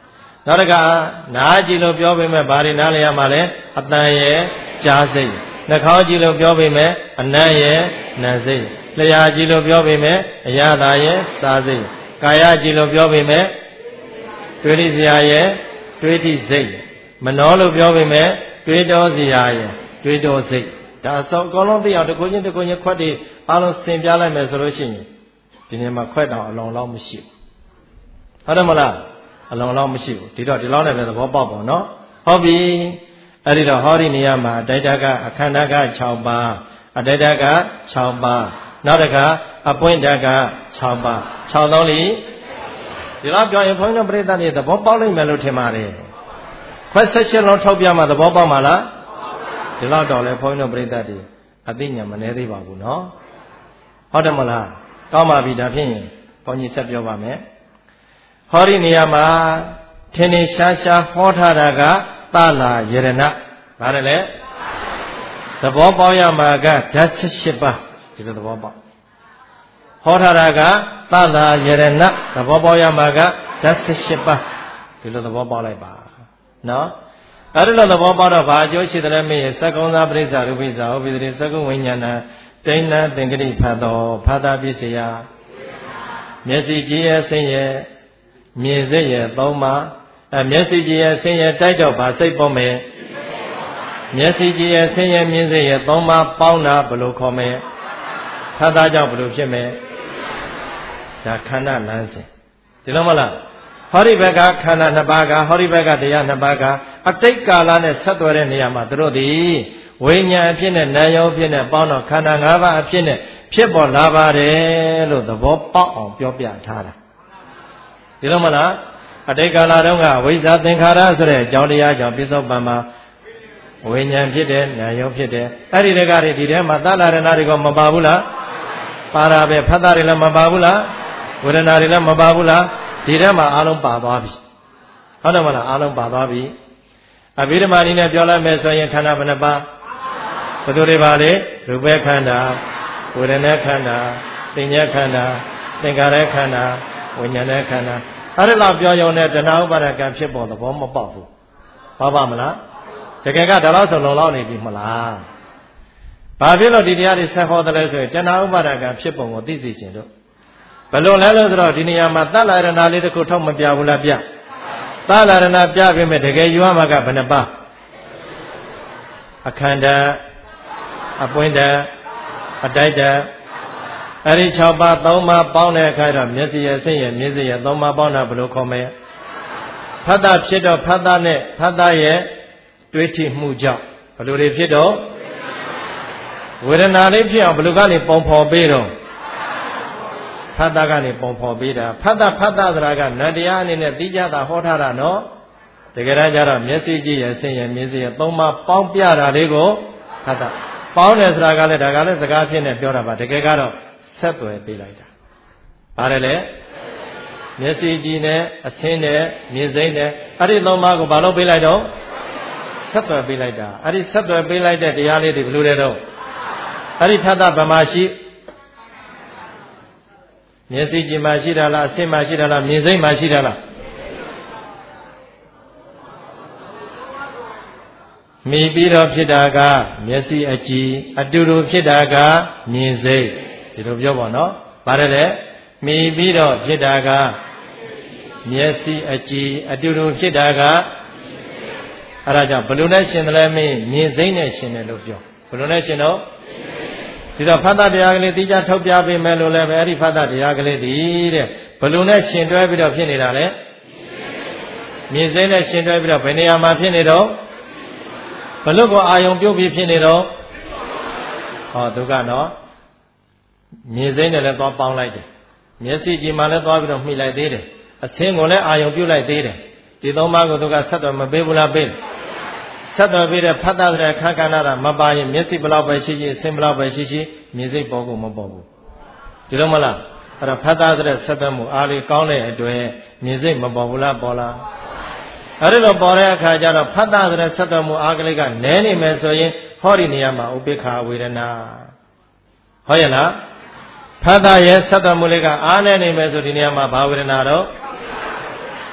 နောက်တကနားကြည့်လို့ပြောပေမဲ့ဘာတွေနားလည်ရမှာလဲအတန်ရဲ့ကြားစိတ်နှာခေါင်းကြည့်လို့ပြောပေမဲ့အနံ့ရဲ့နာစိတ်လျှာကြည့်လို့ပြောပေမဲ့အရသာရဲ့စားစိတ်ကာယကြည့်လို့ပြောပေမဲ့တွေးထိစရာရဲ့တွေးထိစိတ်မနောလို့ပြောပေမဲ့တွေးတောစရာရဲ့တွေးတောစိတ်ဒါဆိုအကုန်လုံးသိအောင်တကိုချင်းခွက်တွေအားလုံးစင်ပြလိုက်မယ်ဆိုလို့ရှိရင်ဒီနေ့မှာခွက်တောင်အလုံးလောက်မရှိဘူးဟုတ်တယ်မလားအလုံးလောက်မရှိဘူးဒီတော့ဒီလောက်နဲ့ပဲသဘောပေါက်ပါနော်ဟုတ်ပြီအဲ့ဒီတော့ဟောဒီနေရာမှာအတိုက်တကအခန္ဓာက6ပါးအတိုက်တက6ပါးနောက်တကအပွင့်တက6ပါး6သုံးလီဒီလောက်ပြောရင်ဘုန်းကြီးတို့ပြိဿတွေသဘောပေါက်နိုင်မယ်လို့ထင်ပါတယ်ခွက်16လုံးထုတ်ပြမှသဘောပေါက်မှာလားဒီလောက်တော့လေဘုန်းကြီးတို့ပြိဿတွေအသိဉာဏ်မနှဲသေးပါဘူးနော်ဟုတ်တယ်မလားကောင်းပါပြီဒါဖြင့်ဘုန်းကြီးဆက်ပြောပါမယ်ဟောဒီနေရာမှာထင်ထင်ရှားရှားဟောထားတာကသလာယရဏဘာလဲလဲသဘောပေါက်ရမှာကဓာတ်18ပါးဒီလိုသဘောပေါက်ဟောထားတာကသလာယရဏသဘောပေါက်ရမှာကဓာတ်18ပါးဒီလိုသဘောပေါက်လိုက်ပါနော်အဲ့ဒီလိုသဘောပေါက်တော့ဘာအကျိုးရှိတယ်လဲမေးရင်သက္ကုံသာပရိစ္ဆာရူပိစ္ဆာဟောပြီးတဲ့သက္ကုဝိညာဏတိဏ္ဍသင်္ကတိဖတ်တော်ဖာတာပစ္စယမျက်စိကြည့်ရဲ့ဆင်းရဲ့မြင်စိတ်ရဲ့သုံးပါမျက်စိကြည့်ရဲ့ဆင်းရဲ့တိုက်တော့ဗာစိတ်ပေါ်မယ်မျက်စိကြည့်ရဲ့ဆင်းရဲ့မြင်စိတ်ရဲ့သုံးပါပေါင်းတာဘယ်လိုခေါ်မယ်ဖတ်တာကြောင့်ဘယ်လိုဖြစ်မယ်ဒါခန္ဓာလမ်းစဉ်ဒီလိုမလားဟောဒီဘက်ကခန္ဓာနှစ်ပါးကဟောဒီဘက်ကတရားနှစ်ပါးကအတိတ်ကာလနဲ့ဆက်သွယ်တဲ့နေရာမှာတို့သည်ဝိညာဉ်အဖြစ်နဲ့နာယုံအဖြစ်နဲ့ပေါင်းတော့ခန္ဓာ၅ပါးအဖြစ်နဲ့ဖြစ်ပေါ်လာပါတယ်လို့သဘောပေါက်အောင်ပြောပြထားတာဒီလိုမလားအတိတ်ကာလတုန်းကဝိဇ္ဇာသင်္ခါရဆိုတဲ့အကြောင်းတရားကြောင့်ပြစ္ဆုတ်ပံမှာဝိညာဉ်ဖြစ်တယ်နာယုံဖြစ်တယ်အဲ့ဒီတကတွေဒီထဲမှာသလရဏတွေကမပါဘူးလားပါတာပဲဖတ်တာတွေလည်းမပါဘူးလားဝေဒနာတွေလည်းမပါဘူးလားဒီထဲမှာအလုံးပါသွားပြီဟုတ်တယ်မလားအလုံးပါသွားပြီအဘိဓမ္မာနည်းနဲ့ပြောလိုက်မယ်ဆိုရင်ခန္ဓာဘယ်နှပါဘယ်သူတွေပါလဲရူပခန္ဓာဝေဒနာခန္ဓာသင်္ညခန္ဓာသင်္ခါရခန္ဓာဝိညာဉ်ခန္ဓာအဲ့ဒါလောက်ပြောရုံနဲ့တဏှာဥပါဒကံဖြစ်ပေါ်သဘောမပေါက်ဘူးဟုတ်ပါမလားတကယ်ကဒါလောက်ဆိုလုံလောက်နေပြီမလားဘာဖြစ်လို့ဒီတရားတွေဆက်ဟောတယ်လဲဆိုရင်တဏှာဥပါဒကံဖြစ်ပုံကိုသိစေခြင်းတို့ဘယ်လိုလဲလို့ဆိုတော့ဒီနေရာမှာသလရဏလေးတစ်ခုထုတ်မပြဘူးလားပြသလရဏပြပြီမဲ့တကယ်ယူရမှာကဘယ်နှပါအခန္ဓာအပွင့်တအတိုက်တအဲ့ဒီ6ပါး3ပါးပေါင်းတဲ့အခါတော့မျက်စိရဲ့စိတ်ရဲ့မြင်စိတ်ရဲ့3ပါးပေါင်းတာဘယ်လိုခေါ်မလဲဖတ်တာဖြစ်တော့ဖတ်တာနဲ့ဖတ်တာရဲ့တွေးထိမှုကြောင့်ဘယ်လိုတွေဖြစ်တော့ဝေဒနာလေးဖြစ်အောင်ဘယ်လိုကနေပုံဖော်ပေးတော့ဖတ်တာကနေပုံဖော်ပေးတာဖတ်တာဆိုတာကနတရားအနေနဲ့သိကြတာဟောထားတာနော်တကယ်တမ်းကျတော့မျက်စိကြည့်ရဲ့ဆင်းရဲ့မြင်စိရဲ့3ပါးပေါင်းပြတာလေးကိုဖတ်တာပေါင်းတယ်ဆိုတာကလည်းဒါကလည်းစကားဖြစ်နေပြောတာပါတကယ်ကတော့ဆက်သွယ်ပေးလိုက်တာဘာလဲလဲမျက်စိကြည့်နဲ့အဆင်းနဲ့မြင်စိနဲ့အဲ့ဒီ3ပါးကိုဘာလို့ပေးလိုက်တော့ဆက်သွယ်ပေးလိုက်တာအဲ့ဒီဆက်သွယ်ပေးလိုက်တဲ့တရားလေးတွေဘယ်လိုလဲတော့အဲ့ဒီဖတ်တာဗမာရှိမျက်စိကြည့်မှရှိတာလားအဆင်းမှရှိတာလားမြင်စိမှရှိတာလားမိပြီးတော့ဖြစ်တာကမျက်စိအကြည့်အတူတူဖြစ်တာကမြင်စိဒီလိုပြောပါနော်ဗါတယ်လေမိပြီးတော့ဖြစ်တာကမျက်စိအကြည့်အတူတူဖြစ်တာကအဲ့ဒါကြောင့်ဘယ်လိုနဲ့ရှင်တယ်လဲမင်းမြင်စိနဲ့ရှင်တယ်လို့ပြောဘယ်လိုနဲ့ရှင်တော့ဒီတော့ဖတ်တာတရားကလေးတိကျထုတ်ပြပေးမယ်လို့လည်းပဲအဲ့ဒီဖတ်တာတရားကလေးဒီတဲ့ဘယ်လိုနဲ့ရှင်တွဲပြီးတော့ဖြစ်နေတာလဲမြင်စိနဲ့ရှင်တွဲပြီးတော့ဘယ်နေရာမှာဖြစ်နေတော့ဘလို့ကိုအာယုံပြုတ်ပြီးဖြစ်နေတော့ဟောသူကနော်မြင်စိနဲ့လည်းသွားပေါင်းလိုက်တယ်မျက်စိကြည့်မှလည်းသွားပြီးတော့မှီလိုက်သေးတယ်အဆင်းကိုလည်းအာယုံပြုတ်လိုက်သေးတယ်ဒီ3ပါးကိုသူကဆက်တော်မပေးဘူးလားပေးဆက်တော်ပေးတဲ့ဖတ်တာတဲ့ခါကဏ္ဍတာမပါရင်မျက်စိဘလောက်ပဲရှိရှိအဆင်းဘလောက်ပဲရှိရှိမြင်စိပေါ်ကိုမပေါ်ဘူးဒီလိုမလားအဲ့တော့ဖတ်တာတဲ့ဆက်တော်မှုအားလေးကောင်းတဲ့အတွက်မြင်စိမပေါ်ဘူးလားပေါ်လားအဲ့ဒီလိုပေါ်တဲ့အခါကျတော့ဖတ်တာတဲ့ဆက်တော်မှုအားကလေးကနည်းနေမယ်ဆိုရင်ဟောဒီနေရာမှာဥပိ္ပခာဝေဒနာဟုတ်ရဲ့လားဖတ်တာရဲ့ဆက်တော်မှုလေးကအားနည်းနေမယ်ဆိုဒီနေရာမှာဘာဝေဒနာတော့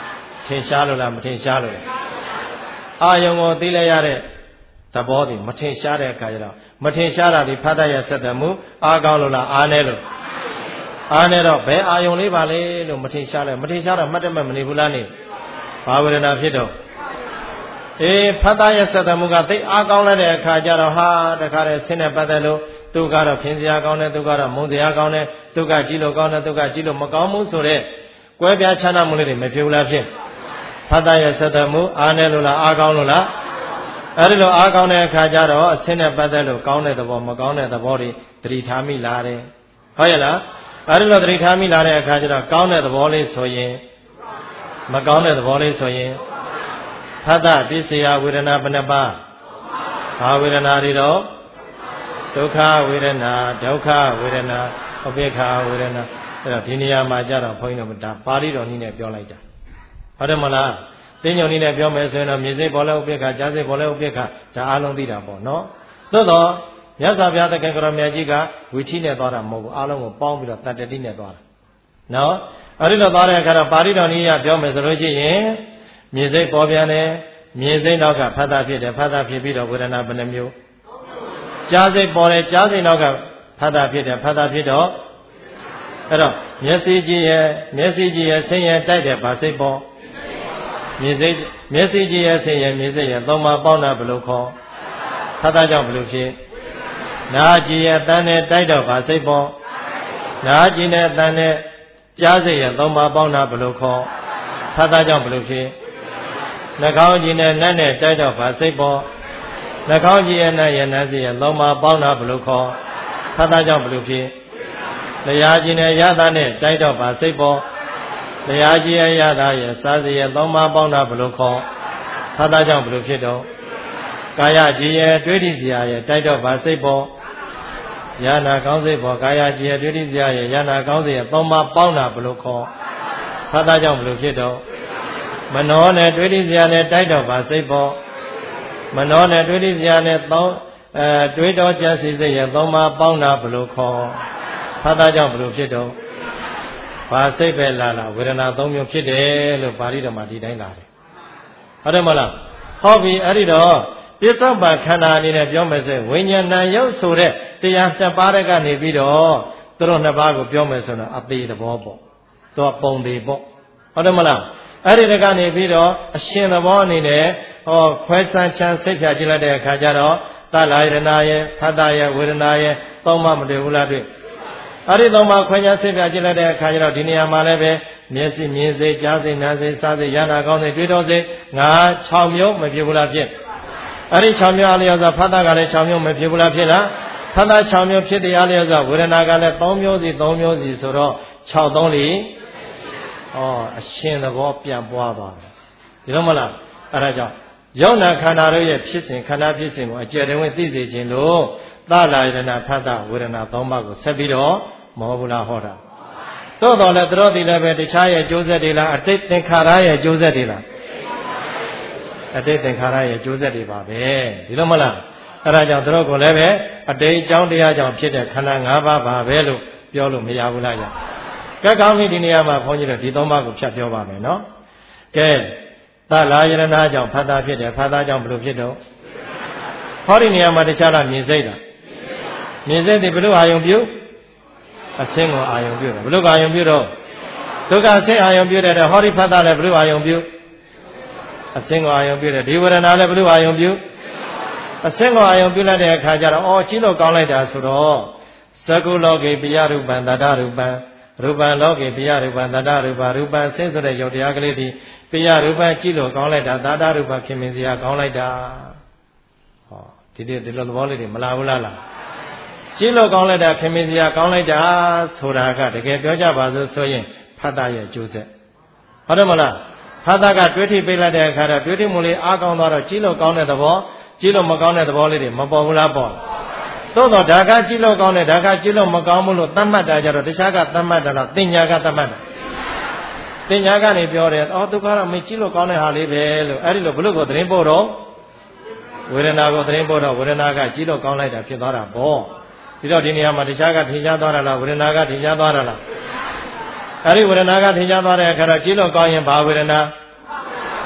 ထင်ရှားလို့လားမထင်ရှားလို့လားအာယုံကိုသိလိုက်ရတဲ့သဘောဒီမထင်ရှားတဲ့အခါကျတော့မထင်ရှားတာဒီဖတ်တတ်ရဆက်တယ်မှုအားကောင်းလို့လားအားနေလို့အားနေတော့ဘယ်အာယုံလေးပါလေလို့မထင်ရှားလဲမထင်ရှားတော့မှတ်တမဲ့မနေဘူးလားနေဘာဝေဒနာဖြစ်တော့ဖတ်တတ်ရဆက်တယ်မှုကသိအားကောင်းလိုက်တဲ့အခါကျတော့ဟာတခါတည်းဆင်းနေပတ်တယ်လို့သူကတော့ခင်စရာကောင်းတယ်သူကတော့မုန်းစရာကောင်းတယ်သူကကြည့်လို့ကောင်းတယ်သူကကြည့်လို့မကောင်းဘူးဆိုတဲ့ကွဲပြားခြားနားမှုလေးတွေမဖြစ်ဘူးလားဖြစ်ဖတ်တတ်ရဆက်တယ်မှုအားနေလို့လားအားကောင်းလို့လားအဲ့ဒီလိုအားကောင်းတဲ့အခါကျတော့အဆင်းနဲ့ပတ်သက်လို့ကောင်းတဲ့သဘောမကောင်းတဲ့သဘောတွေသတိထားမိလာတယ်ဟုတ်ရဲ့လားအဲ့ဒီလိုသတိထားမိလာတဲ့အခါကျတော့ကောင်းတဲ့သဘောလေးဆိုရင်မကောင်းတဲ့သဘောလေးဆိုရင်ဖတ်တပစ္စယဝေဒနာဘယ်နှပါဘာဝေဒနာတွေတော့ဒုက္ခဝေဒနာဒုက္ခဝေဒနာဥပေက္ခဝေဒနာအဲ့တော့ဒီနေရာမှာကြတော့ဘုန်းကြီးတို့ဒါပါဠိတော်နည်းနဲ့ပြောလိုက်တာဟုတ်တယ်မလားသိညုံနည်းနဲ့ပြောမယ်ဆိုရင်တော့မြေစိတ်ပေါ်လဲဥပေက္ခကြားစိတ်ပေါ်လဲဥပေက္ခဒါအားလုံးသိတာပေါ့နော်သို့တော့မြတ်စွာဘုရားသခင်ကိုရောမြတ်ကြီးကဝိချီနဲ့သွားတာမဟုတ်ဘူးအားလုံးကိုပေါင်းပြီးတော့တတ္တတိနဲ့သွားတာနော်အဲ့ဒီလိုသွားတဲ့အခါတော့ပါဠိတော်နည်းရပြောမယ်ဆိုလို့ရှိရင်မြေစိတ်ပေါ်ပြန်တယ်မြေစိတ်နောက်ကဖတ်တာဖြစ်တယ်ဖတ်တာဖြစ်ပြီးတော့ဝေဒနာဘယ်နှမျိုးကြားစိတ်ပေါ်တယ်ကြားစိတ်နောက်ကဖတ်တာဖြစ်တယ်ဖတ်တာဖြစ်တော့အဲ့တော့မျက်စိကြည့်ရဲ့ဆင်းရဲတိုက်တယ်ဗာစိတ်ပေါ်မျက်စိကြည့်ရဲ့ဆင်းရဲမျက်စိရဲ့သုံးပါပေါင်းတာဘယ်လိုခေါ်ဖတ်တာကြောင့်ဘယ်လိုဖြစ်နာကြည့်ရဲ့တန်နဲ့တိုက်တော့ဗာစိတ်ပေါ်နာကြည့်နဲ့တန်နဲ့ကြားစိတ်ရဲ့သုံးပါပေါင်းတာဘယ်လိုခေါ်ဖတ်တာကြောင့်ဘယ်လိုဖြစ်နှာခေါင်းကြည့်နဲ့နတ်နဲ့တိုက်တော့ဗာစိတ်ပေါ်နှာခေါင်းကြည့်ရဲ့နတ်ရဲ့နတ်စိရဲ့သုံးပါပေါင်းတာဘယ်လိုခေါ်ဖတ်တာကြောင့်ဘယ်လိုဖြစ်လျှာကြည့်နဲ့ရတာနဲ့တိုက်တော့ဗာစိတ်ပေါ်လျှာကြည့်ရတာရဲ့စားစရဲ့သုံးပါးပေါင်းတာဘယ်လိုခေါ်ဖတ်တာကြောင့်ဘယ်လိုဖြစ်တော့ကာယကြည်ရဲ့တွေးတိစရာရဲ့တိုက်တော့ဗာစိတ်ပေါ်ယာနာကောင်းစိတ်ပေါ်ကာယကြည်ရဲ့တွေးတိစရာရဲ့ယာနာကောင်းစိတ်ရဲ့သုံးပါးပေါင်းတာဘယ်လိုခေါ်ဖတ်တာကြောင့်ဘယ်လိုဖြစ်တော့မနောနဲ့တွေးတိစရာနဲ့တိုက်တော့ဗာစိတ်ပေါ်မနောနဲ့တွေးတိစရာနဲ့တွေးတော့ကြစီစိတ်ရဲ့သုံးပါးပေါင်းတာဘယ်လိုခေါ်ဖတ်တာကြောင့်ဘယ်လိုဖြစ်တော့ဘာစိတ်ပဲလာဝေဒနာ၃မျိုးဖြစ်တယ်လို့ပါဠိတော်မှာဒီတိုင်းလာတယ်ဟုတ်တယ်မလားဟုတ်ပြီအဲ့ဒီတော့ပြစ္ဆုတ်ပန်ခန္ဓာအနေနဲ့ပြောမယ်ဆိုရင်ဝိညာဏယုတ်ဆိုတဲ့တရားနှစ်ပါးတဲ့ကနေပြီးတော့သူတို့နှစ်ပါးကိုပြောမယ်ဆိုတော့အသေးသဘောပေါ့သူကပုံသေးပေါ့ဟုတ်တယ်မလားအဲ့ဒီတကနေပြီးတော့အရှင်သဘောအနေနဲ့ခွဲစမ်းချမ်းစိတ်ဖြာကြည့်လိုက်တဲ့အခါကျတော့သလာယရဏရဲ့ဖတ်တာရဲ့ဝေဒနာရဲ့သုံးပါမတွေ့ဘူးလားတွေ့အဲ့ဒီသုံးပါခွဲခြားစိတ်ပြကြည့်လိုက်တဲ့အခါကျတော့ဒီနေရာမှာလည်းပဲမျက်စိမြင်စိတ်ကြားစိတ်နားစိတ်စားစိတ်ရနာကောင်းစိတ်တွေ့တော့စိတ်ငါ6မျိုးမဖြစ်ဘူးလားဖြစ်အဲ့ဒီ6မျိုးအလျော်စွာဖတ်တာကလည်း6မျိုးမဖြစ်ဘူးလားဖြစ်လားဖတ်တာ6မျိုးဖြစ်တရားလျော်စွာဝေဒနာကလည်း3မျိုးစီ3မျိုးစီဆိုတော့6 3လေးအရှင်သဘောပြန်ပွားသွားတယ်ဒီလိုမလားအဲ့ဒါကြောင့်ယောနာခန္ဓာတို့ရဲ့ဖြစ်စဉ်ခန္ဓာဖြစ်စဉ်ကိုအကျယ်တဝင့်သိစေခြင်းလို့သလာယရဏဖတ်တာဝေဒနာ3ပါးကိုဆက်ပြီးတော့မဟုတ်ဘူးလားဟောတာသို့တော်လည်းသူတို့ဒီလည်းပဲတခြားရဲ့ကျိုးဆက်တွေလားအတိတ်သင်္ခါရရဲ့ကျိုးဆက်တွေလားအတိတ်သင်္ခါရရဲ့ကျိုးဆက်တွေပါပဲဒီလိုမလားအဲဒါကြောင့်သူတို့ကလည်းပဲအတိတ်အကြောင်းတရားကြောင့်ဖြစ်တဲ့ခန္ဓာ၅ပါးပါပဲလို့ပြောလို့မရဘူးလားကဲကောင်းပြီဒီနေရာမှာဘုန်းကြီးတို့ဒီ3ပါးကိုဖြတ်ပြောပါမယ်နော်ကဲသလာယရဏကြောင့်ဖတ်တာဖြစ်တယ်ဖတ်တာကြောင့်ဘယ်လိုဖြစ်တော့ဟောဒီနေရာမှာတခြားလားမြင်စိတ်လားမြင်စိတ်ဒီဘယ်လိုအာယုံပြုအစင်းကိုအာယုံပြုတယ်ဘယ်လိုအာယုံပြုတော့ဒုက္ခစိတ်အာယုံပြုတယ်ဟောဒီဖတ်တာလည်းဘယ်လိုအာယုံပြုအစင်းကိုအာယုံပြုတယ်ဒီဝရဏလည်းဘယ်လိုအာယုံပြုအစင်းကိုအာယုံပြုလိုက်တဲ့အခါကျတော့ကြီးလို့ကောင်းလိုက်တာဆိုတော့သကုလောကေပိယရူပံတတရူပံရူပံလောကေပိယရူပံတတရူပရူပံဆင်းဆိုတဲ့ယုတ်တရားကလေးဒီပိယရူပံကြီးလို့ကောင်းလိုက်တာတတရူပခင်မင်းစရာကောင်းလိုက်တာဒီလိုသဘောလေးတွေမလာဘူးလားကြည့်လို့ကောင်းလိုက်တာခင်မင်းစရာကောင်းလိုက်တာဆိုတာကတကယ်ပြောကြပါစို့ဆိုရင်ဖတ်တာရဲ့ကျိုးဆက်ဟုတ်တယ်မလားဖတ်တာကတွေးထိပေးလိုက်တဲ့အခါတော့တွေးထိမှုလေးအားကောင်းသွားတော့ကြည့်လို့ကောင်းတဲ့သဘောကြည့်လို့မကောင်းတဲ့သဘောလေးတွေမပေါ်ဘူးလားပေါ့သို့တော့ဒါကကြည့်လို့ကောင်းတယ်ဒါကကြည့်လို့မကောင်းဘူးလို့သတ်မှတ်တာကြတော့တခြားကသတ်မှတ်တာလားတင်ညာကသတ်မှတ်တာတင်ညာကနေပြောတယ်ဒုက္ခတော့မကြည့်လို့ကောင်းတဲ့ဟာလေးပဲလို့အဲ့ဒီလိုဘလို့ကိုသတင်းပို့တော့ဝေဒနာကိုသတင်းပို့တော့ဝေဒနာကကြည့်လို့ကောင်းလိုက်တာဖြစ်သွားတာပေါ့ဒီတော့ဒီနေရာမှာတခြားကထင်ရှားသွားတာလားဝေဒနာကထင်ရှားသွားတာလားအဲ့ဒီဝေဒနာကထင်ရှားသွားတဲ့အခါတော့ကြည့်လို့ကောင်းရင်ဘာဝေဒနာ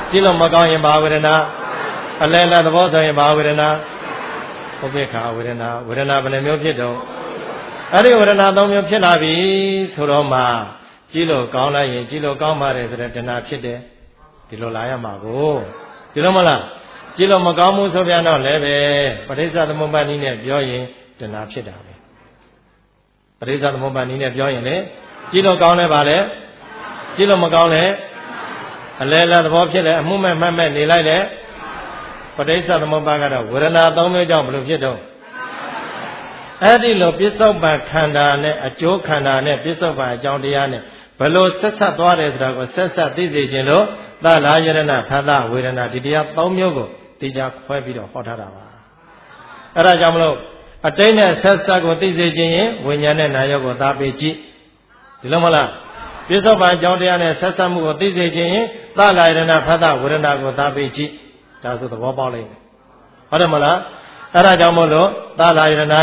ကြည့်လို့မကောင်းရင်ဘာဝေဒနာအလဲလဲသဘောဆိုရင်ဘာဝေဒနာဥပိ္ပခာဝေဒနာဘယ်နှမျိုးဖြစ်တော့အဲ့ဒီဝေဒနာ၃မျိုးဖြစ်လာပြီဆိုတော့မှကြည့်လို့ကောင်းလိုက်ရင်ကြည့်လို့ကောင်းပါတယ်ဆိုတဲ့တဏှာဖြစ်တယ်ဒီလိုလာရမှာကိုဒီလိုမလားကြည့်လို့မကောင်းဘူးဆိုပြန်တော့လည်းပဲပဋိစ္စသမုပ္ပါဒ်နည်းနဲ့ပြောရင်တဏှာဖြစ်တာပဲပဋိစ္စသမုပ္ပါဒ်နည်းနဲ့ပြောရင်လေကြည့်လို့ကောင်းလဲပါလေကြည့်လို့မကောင်းလဲအလဲလဲသဘောဖြစ်တယ်အမှုမဲ့မှတ်မဲ့နေလိုက်တယ်ပဋိစ္စသမုပ္ပါဒ်ကတော့ဝေဒနာ၃မျိုးကြောင့်ဘယ်လိုဖြစ်တော့အဲ့ဒီလိုပစ္စုပ္ပန်ခန္ဓာနဲ့အကျိုးခန္ဓာနဲ့ပစ္စုပ္ပန်အကြောင်းတရားနဲ့ဘယ်လိုဆက်ဆက်သွားတယ်ဆိုတာကိုဆက်ဆက်သိစေခြင်းလို့သလာယရဏဖသဝေဒနာဒီတရား၃မျိုးကိုတရားခွဲပြီးတော့ဟောထားတာပါအဲ့ဒါကြောင့်မလို့အတိတ်နဲ့ဆက်ဆက်ကိုသိစေခြင်းရင်ဝိညာဉ်နဲ့နာယောကိုသာပေကြည့်ဒီလိုမလားပစ္စုပ္ပန်အကြောင်းတရားနဲ့ဆက်ဆက်မှုကိုသိစေခြင်းရင်သလာယရဏဖသဝေဒနာကိုသာပေကြည့်ဒါဆိုသဘောပေါက်လိမ့်မယ်ဟုတ်တယ်မလားအဲ့ဒါကြောင့်မို့လို့သလာယရဏကဓာတ်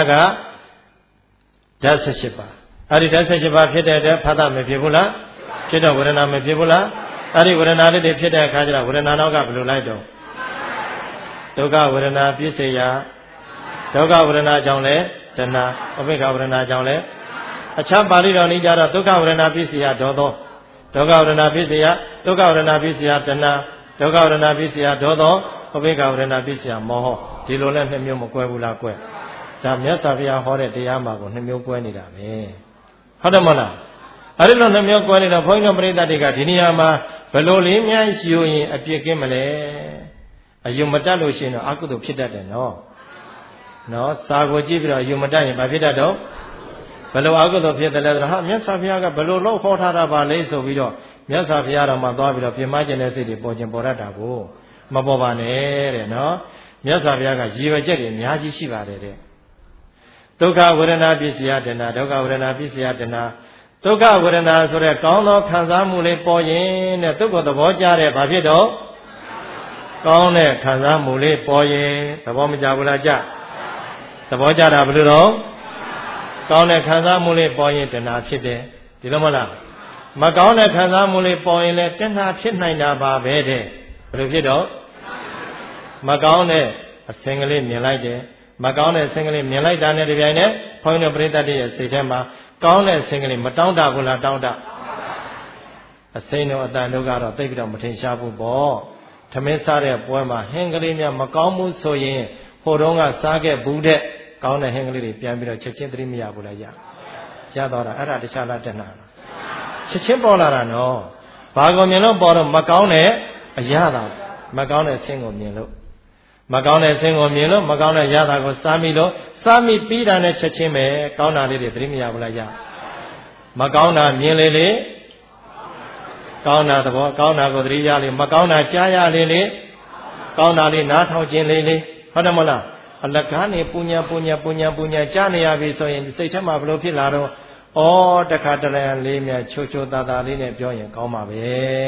18ပါအဲ့ဒီဓာတ်18ပါဖြစ်တဲ့အတွက်ဖသမဖြစ်ဘူးလားဖြစ်တော့ဝေဒနာမဖြစ်ဘူးလားအဲ့ဒီဝေဒနာလေးတွေဖြစ်တဲ့အခါကျတော့ဝေဒနာနောက်ကဘယ်လိုလိုက်တော့ဒုက္ခဝေဒနာပြည့်စေရာဒုက္ခဝေဒနာကြောင့်လဲတဏှာဥပိ္ပခာဝေဒနာကြောင့်လဲအခြားပါဠိတော်နည်းကြတော့ဒုက္ခဝေဒနာပြည့်စေရာဒေါသောဒုက္ခဝေဒနာပြည့်စေရာဒုက္ခဝေဒနာပြည့်စေရာတဏှာဒုက္ခဝေဒနာပြည့်စေရာဒေါသောဥပိ္ပခာဝေဒနာပြည့်စေရာမောဟဒီလိုလဲနှစ်မျိုးမကွဲဘူးလားကွဲဒါမြတ်စွာဘုရားဟောတဲ့တရားမှာကိုနှစ်မျိုးကွဲနေတာပဲဟုတ်တယ်မလားအဲ့ဒီလိုနှစ်မျိုးကွဲနေတော့ဘုန်းကြီးတို့ပရိသတ်တွေကဒီနေရာမှာဘယ်လိုလေးများယူရင်အပြစ်ကင်းမလဲအယုံမတတ်လို့ရှိရင်တော့အကုသိုလ်ဖြစ်တတ်တယ်နော်စာကိုကြည့်ပြီးတော့အယုံမတတ်ရင်ဘာဖြစ်တတ်တော့ဘယ်လိုအကုသိုလ်ဖြစ်တယ်လဲဆိုတော့ဟာမြတ်စွာဘုရားကဘယ်လိုလို့ဟောထားတာပါလဲဆိုပြီးတော့မြတ်စွာဘုရားတော်မှာသွားပြီးတော့ပြင်မကျင်တဲ့စိတ်တွေပေါ်ကျင်ပေါ်တတ်တာကိုမပေါ်ပါနဲ့တဲ့နော်မြတ်စွာဘုရားကရည်ရွယ်ချက်တွေအများကြီးရှိပါတယ်တဲ့ဒုက္ခဝေဒနာပစ္စယတဏဒုက္ခဝေဒနာပစ္စယတဏဒုက္ခဝေဒနာဆိုတဲ့ကောင်းသောခံစားမှုလေးပေါ်ရင်တဲ့သူ့ကိုသဘောကျတဲ့ဘာဖြစ်တော့ကောင်းတဲ့ခံစားမှုလေးပေါ်ရင်သဘောမကျဘူးလားကြသဘောကျတာဘယ်လိုတော့ကောင်းတဲ့ခံစားမှုလေးပေါ်ရင်တဏှာဖြစ်တယ်ဒီလိုမလားမကောင်းတဲ့ခံစားမှုလေးပေါ်ရင်လည်းတဏှာဖြစ်နိုင်တာပါပဲတဲ့ဘယ်လိုဖြစ်တော့မကောင်းတဲ့အစင်ကလေးမြင်လိုက်တယ်မကောင်းတဲ့အစင်ကလေးမြင်လိုက်တာနဲ့ဒီပြိုင်နဲ့ဘုန်းကြီးတို့ပရိသတ်တွေရဲ့စိတ်ထဲမှာကောင်းတဲ့အစင်ကလေးမတောင်းတဘူးလားတောင်းတအစိမ်းတို့အတန်တို့ကတော့သိပြီးတော့မထင်ရှားဘူးပေါ့သမင်းစားတဲ့ပွဲမှာဟင်းကလေးများမကောင်းဘူးဆိုရင်ဟိုတုန်းကစားခဲ့ဘူးတဲ့ကောင်းတဲ့ဟင်းကလေးတွေပြန်ပြီးတော့ချက်ချင်းသတိမရဘူးလားရတော့တာအဲ့ဒါတခြားလားတဏှာချက်ချင်းပေါ်လာတာနော်ဘာကိုမြင်လို့ပေါ်တော့မကောင်းတဲ့အရာသာမကောင်းတဲ့အဆင်းကိုမြင်လို့မကောင်းတဲ့အဆင်းကိုမြင်လို့မကောင်းတဲ့ရတာကိုစားမိလို့စားမိပြီးတာနဲ့ချက်ချင်းပဲကောင်းတာလေးတွေသတိမရဘူးလားမကောင်းတာမြင်လေကောင်းတာသဘောကောင်းတာကိုသတိရလေမကောင်းတာကြားရလေကောင်းတာလေးနားထောင်ခြင်းလေဟုတ်တယ်မလားအလကားနေပူညာကြားနေရပြီဆိုရင်စိတ်ထဲမှာဘလို့ဖြစ်လာတော့ဩတခါတရံလေးများချိုသားလေးနဲ့ပြောရင်ကောင်းပါပဲ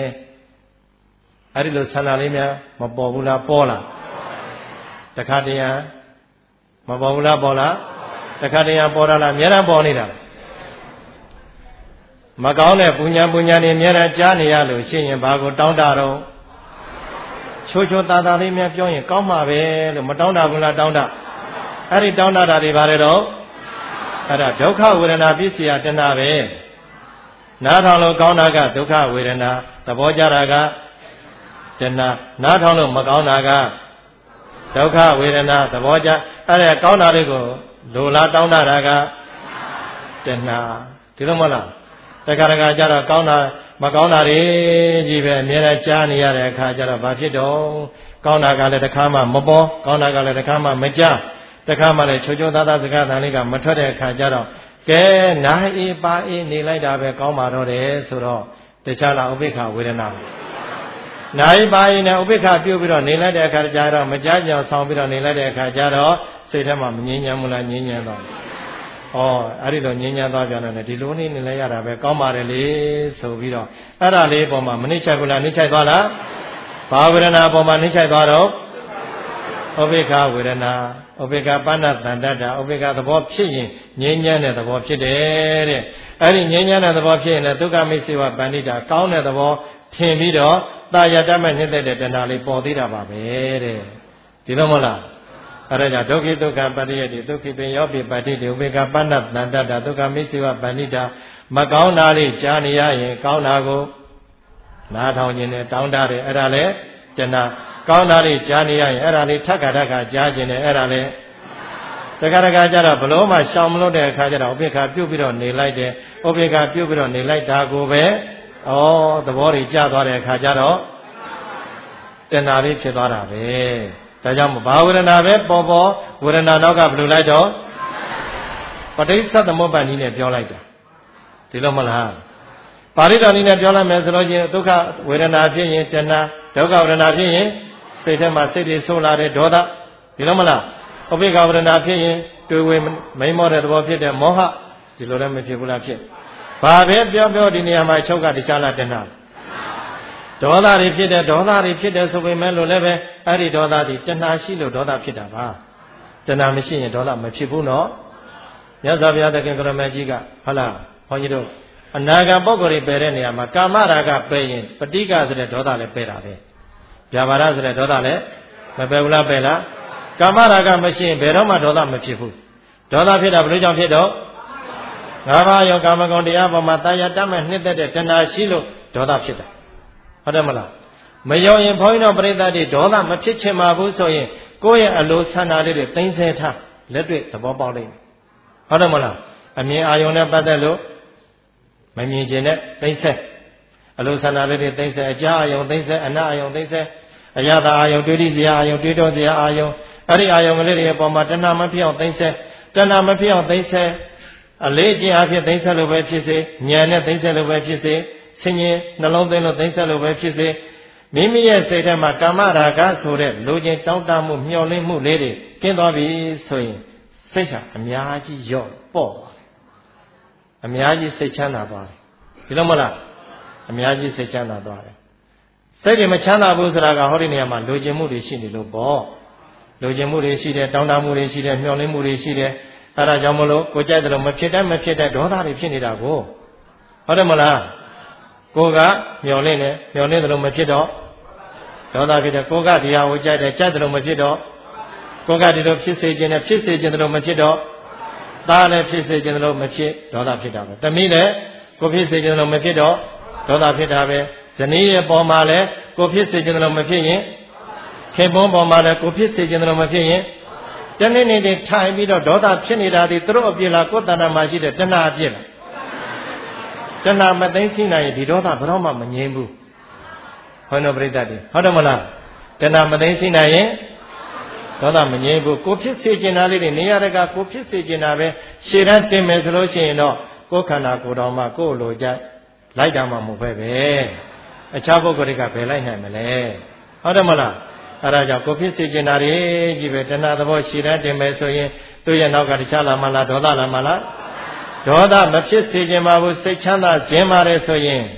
အဲ့ဒီလိုဆန္ဒလေးများမပေါ်ဘူးလားပေါ်လားတခါတရံမပေါ်ဘူးလားပေါ်လားတခါတရံပေါ်တာလားအများအားပေါ်နေတာမကောင်းတဲ့ပူညာနေအများအားကြားနေရလို့ရှိရင်ဘာကိုတောင်းတတော့ချိုသားလေးများပြောရင်ကောင်းမှာပဲလို့မတောင်းတဘူးလားတောင်းတအဲ့ဒီတောင်းတတာတွေဘာလဲတော့အဲ့ဒါဒုက္ခဝေဒနာပစ္စယတဏပဲနားထောင်လို့ကောင်းတာကဒုက္ခဝေဒနာသဘောကျတာကတဏနားထောင်လို့မကောင်းတာကဒုက္ခဝေဒနာသဘောကျအဲ့ဒါကောင်းတာတွေကိုလိုလားတောင်းတတာကတဏဒီလိုမလားတခါကြတော့ကောင်းတာမကောင်းတာတွေကြီးပဲအများနဲ့ကြားနေရတဲ့အခါကျတော့ဘာဖြစ်တော့ကောင်းတာကလည်းတစ်ခါမှမပေါ်ကောင်းတာကလည်းတစ်ခါမှမကြားတစ်ခါမှလည်းချိုသားစကားသံလေးကမထွက်တဲ့အခါကျတော့ကဲနားအေးပါအေးနေလိုက်တာပဲကောင်းပါတော့တယ်ဆိုတော့တခြားလားဥပိ္ပခာဝေဒနာနားအေးပါအေးနဲ့ဥပိ္ပခာပြုတ်ပြီးတော့နေလိုက်တဲ့အခါကျတော့မကြားကြအောင်ဆောင်ပြီးတော့နေလိုက်တဲ့အခါကျတော့စိတ်ထဲမှာမငြင်းညမ်းဘူးလားငြင်းညမ်းတော့အဲ့ဒီလိုငြင်းညမ်းသွားပြန်တယ်ဒီလိုနေနေလဲရတာပဲကောင်းပါတယ်လေဆိုပြီးတော့အဲ့ဒါလေးပေါ်မှာမနှိမ့်ချိုက်ဘူးလားနှိမ့်ချိုက်သွားလားဘာဝေဒနာပေါ်မှာနှိမ့်ချိုက်သွားတော့ဟ Opeka Vedana, Opeka Pana Tandata, Opeka the Bob Chin, Nyan and the Bob Chide. Ari Nyan and the Bob Chin, the Duka Misiva Bandita, Count at the Bob, Timido, Dayatama Nidde Denali Podida Babe. Dilomola. Araja Doki Duka Padi, Duki Yobi Padi, Opeka Pana Tandata, Duka Misiva Bandita, Macaunali, Jania, Kaunago, Nathan, Toundari, Erale, Jana. Kaunari Jania, Erali, Takataka, Jajin, Erale. The Karakajara, Paloma, Shamlo, the Kajara, Opeka, Pupiro, Nilite, Opeka, Pupiro, Nilite, Dagobe, oh, the body Jabba, Kajaro, Tenari Chidara, Tajam Bauranabe, Bobo, Urananoga, Blue Lido, but they said the mobile in a Jolita. Tilomala. Paridan in a Jola Mesology, Duka, Uranaji, Tena, Doga Uranaji. Satan city solare doda, Ilomala, Opeka Uranaji, 2 women, may more at the Wapit and Moha, the Lorem Fibula Pit. Babe, Bio Dinia, my choka, the Chala Tena. Doda repeated, so we melo leve, Ari Doda, the Tena Shilo Doda Pitaba. Tena machine, Doda, my Chibuno. Yazavia the Kangra Magiga, Hala, Honyido. Anaga Bogori Berenia, Makamaraga paying, Patigas the Doda le Perave. Javaras le Dodale, Mabella Bella, Kamaraga machine, Beroma Doda Machifu. Doda Pita Blujan Pido, Gava Yokamagondia, Mataya Dam and Nidde, Tena Shilo, Doda Pita. Adamala. Mayo in point of Breda di Doda Machiche Mabuso, Goya Alo Sanari, things at her, let it the Boboli. Adamala. I mean, Iona Badalo, Mammy Janet, they say. Alusana, they say, Ajayo, they say, Anayo, they say, Ayada, Ayo, Dudizia, Dido, the Ayo, Ari Ayo, Lydia, Bomatana Mapio, they say, Tana Mapio, they say, a lady after they sell away, she say, Niana, they sell away, she say, Singing, Nalondeno, they sell away, she say, Mimi, say, Makamara, Gasore, Lugin, Tautamu, Miolimu, lady, Kendovi, swing, Secha, Amiaji, yo, Bo, Amiaji, Sechana, Ilomala. Amiaji Sechana Dware. Say the Machana Buzraga Horinama, Lojimuri Shidi Lubo, Lojimuri Shide, Downamuri Shide, Miolimuri Shide, Arajamolo, Kojadro, Macheta, Dora, Pinidago. Hodamala Goga, Mioline, Mionidro Machido, Dora Vida Goga, the Awajad, Chadro Machido, Goga did of Chisage and a Chisage in the Machido, Dale Chisage in the Machi, Dora Pida. The Mile, Copisage in the Machido. Doda Pitabe, Zania Bomale, Copis General Mafia, Cabon Bomale, Copis General Mafia, then in the time video Doda Chinida, the throw of Yela Kotana Majida, Tana Jilla. Tana Madensina, the Doda Broma Manyebu. Honorable Daddy, Hodamala, Tana Madensina, Doda Manyebu, Copis Generali, Niaraga, Copis Genave, Shiran Temeslo, Kokana Kodama, Koloja. Light down my mobile. A chabo gorica, Belay Hamele. Adamala, Araja, Copi Sigenari, give it another voice, she read the Mesoye, do you know Garichala Mala, Doda Mala? Doda, Mapis Sigema would say Chana, Gemare Soye.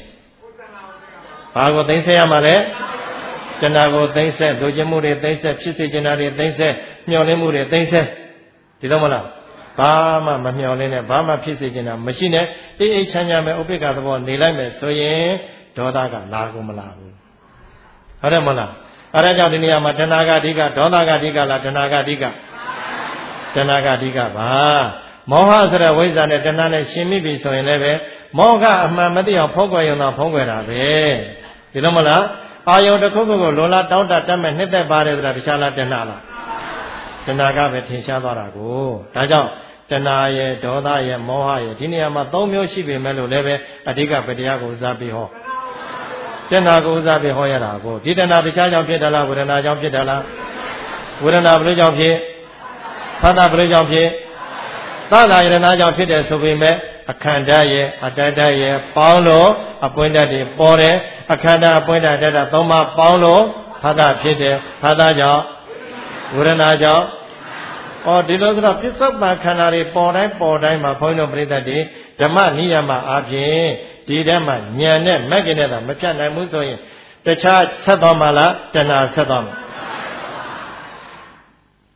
Pago, they say Amale, Janago, they said, Dojamuri, they said, Chisigenari, they said, Miolimuri, they said, Didomala. Bama Mamiolene, Bama Pisagina, Machine, A. Chanyame, Opeka, the one, Nilame, Soye, Dodaga, Lagumalabu. Haramala, Araja, Matanaga Diga, Donaga Diga, Latanaga Diga, Tanaga Diga, Ba, Moha, the ways and the Tanana Shimibi, so in Leve, Moga, Mamadi, or Pogoyona, Pogera, Dilomala, Ayo the Coco, Lola, down that time and hit the body of Shala Tanala. Tanaga Vetishabarago, Taja, Tanaye, Dodaye, Mohaye, Diniama, Domio Shibi Melo Leve, Adiga Pediago Zabiho. Tenago Zabi Hoyarago, didn't have the charge of Piedala with an eye of Piedala, with an average of here, Pada Bridge of here, Tala in an eye of Piedel, so we met a Kandaye, a Dadaye, Paulo, appointed the Pore, a Kanda appointed a Toma, Paulo, Pada Piedel, Pada Jaw. Uranaja or Dilogra Pisapa Canary Podai, my point of Brida, Dama Niyama Api, Didama, Nyane, Magineta, Machana Musoy, the charge Sadomala, Tana Sadom.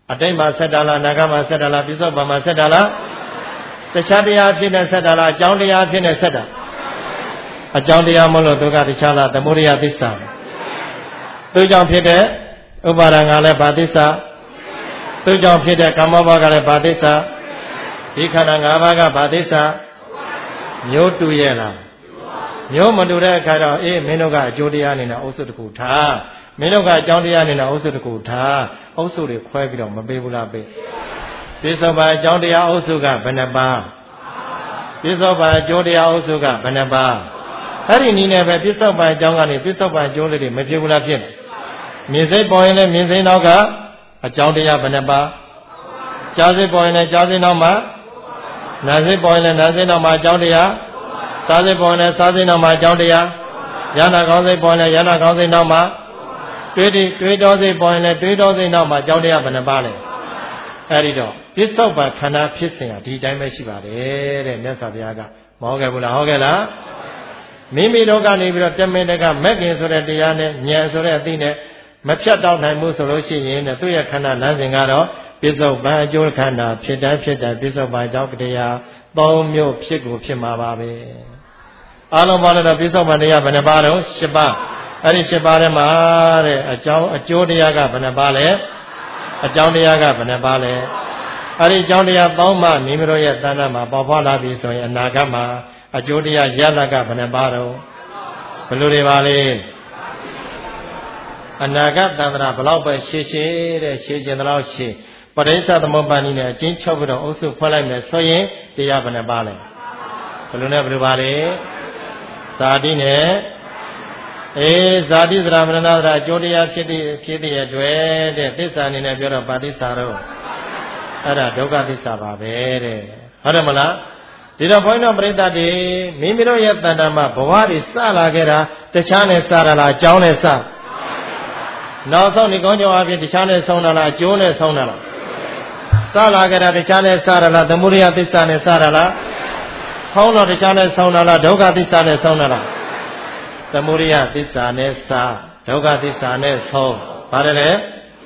အတိတ်မှာဆက်တာလားအနာဂတ်မှာဆက်တာလားပြစ္ဆုတ်ပံမှာဆက်တာလားတခြားတရားဖြစ်နေဆက်တာလားအကြောင်းတရားဖြစ်နေဆက်တာအကြောင်းတရားမလို့သူကတခြားလားသမုဒယသစ္စာသူကြောင့်ဖြစ်တဲ့ဥပါဒံကလည်းဘာသစ္စာသူကြောင့်ဖြစ်တဲ့ကာမဘဝကလည်းဘာသစ္စာဒီခန္ဓာ၅ပါးကဘာသစ္စာမျိုးတူရဲ့လားမျိုးမတူတဲ့အခါတော့အေးမင်းတို့ကအကျိုးတရားအနေနဲ့အုပ်စုတစ်ခုထားမင်းတို့ကအကြောင်းတရားအနေနဲ့အုပ်စုတစ်ခုထားအုပ်စုတွေခွဲပြီးတော့မပေးဘူးလားပေးပြစ္ဆုတ်ပံအကြောင်းတရားအုပ်စုကဘယ်နှပါးပြစ္ဆုတ်ပံအကျိုးတရားအုပ်စုကဘယ်နှပါးအဲ့ဒီနည်းနဲ့ပဲပြစ္ဆုတ်ပံအကြောင်းကနေပြစ္ဆုတ်ပံအကျိုးလေးတွေမဖြစ်ဘူးလားဖြစ်မြင်စိတ်ပေါ်ရင်လည်းမြင်စိတ်နောက်ကအကြောင်းတရားဘယ်နှပါးကြားစိတ်ပေါ်ရင်လည်းကြားစိတ်နောက်မှာနာစိတ်ပေါ်ရင်လည်းနာစိတ်နောက်မှာအကြောင်းတရားစားစိတ်ပေါ်ရင်လည်းစားစိတ်နောက်မှာအကြောင်းတရားယန္နာကောင်းစိတ်ပေါ်ရင်လည်းယန္နာကောင်းစိတ်နောက်မှာတွေးတော်စိတ်ပေါ်ရင်လည်းတွေးတော်စိတ်နောက်မှာအကြောင်းတရားဘယ်နှပါးလဲအဲ့ဒီတော့ပြစ္ဆုတ်ပံခန္ဓာဖြစ်စဉ်ဟာဒီတိုင်းပဲရှိပါတယ်တဲ့မြတ်စွာဘုရားကမဟုတ်ခဲ့ဘူးလားဟုတ်ခဲ့လားမိမိတို့ကနေပြီးတော့တမင်တကမက်ခင်ဆိုတဲ့တရားနဲ့ဉာဏ်ဆိုတဲ့အသိနဲ့မဖြတ်တောက်နိုင်မှုဆိုလို့ရှိရင်သူ့ရဲ့ခန္ဓာလမ်းစဉ်ကတော့ပြစ္ဆုတ်ပံအကျိုးခန္ဓာဖြစ်တိုင်းပြစ္ဆုတ်ပံအကြောင်းတရား၃မျိုးဖြစ်ကိုဖြစ်မှာပါပဲအားလုံးပါလို့တော့ပြစ္ဆုတ်ပံတရားဘယ်နှပါတော့၈ပါးအဲ့ဒီ၈ပါးထဲမှာတဲ့အကြောင်းအကျိုးတရားကဘယ်နှပါလဲအကြောင်းတရားကဘယ်နှပါလဲအဲ့ဒီအကြောင်းတရား၃ပါးမိမိတို့ရဲ့တဏ္ဍာမှာပေါ်ဖွားလာပြီဆိုရင်အနာဂတ်မှာအကျိုးတရားရလကဘယ်နှပါတော့ဘယ်လိုတွေပါလဲအနာဂတ်တန္တရာဘလောက်ပဲရှည်ရှည်တဲ့ရှည်ကျင်တဲ့လောက်ရှည်ပရိစ္ဆသမုပ္ပါဒိနဲ့အချင်းချုပ်ပြီးတော့အုပ်စုဖွဲ့လိုက်မယ်ဆိုရင်တရားဘယ်နှပါလဲဘယ်လိုနဲ့ဘယ်လိုပါလဲဇာတိနဲ့ဇာတိသရမရဏသရအကျိုးတရားဖြစ်တဲ့အတွက်တဲ့သစ္စာအနေနဲ့ပြောတော့ပါတိစ္ဆာတော့အဲ့ဒါဒုက္ခသစ္စာပါပဲတဲ့ဟုတ်တယ်မလားဒီတော့ဘုန်းတော်ပရိသတ်တွေမိမိတို့ရဲ့တဏ္ဍာမှာဘဝတွေစလာခဲ့တာတခြားနဲ့စတာလားအကြောင်းနဲ့စနောက်ဆုံးဒီကောင်းကြောင့်အပြင်တခြားနဲ့ဆုံးတာလားအကျိုးနဲ့ဆုံးတာလားစလာခဲ့တာတခြားနဲ့စတာလားသမုဒယသစ္စာနဲ့စတာလားဆုံးတော့တခြားနဲ့ဆုံးတာလားဒုက္ခသစ္စာနဲ့ဆုံးတာလားသမုဒယသစ္စာနဲ့စဒုက္ခသစ္စာနဲ့ဆုံးပါတယ်လေ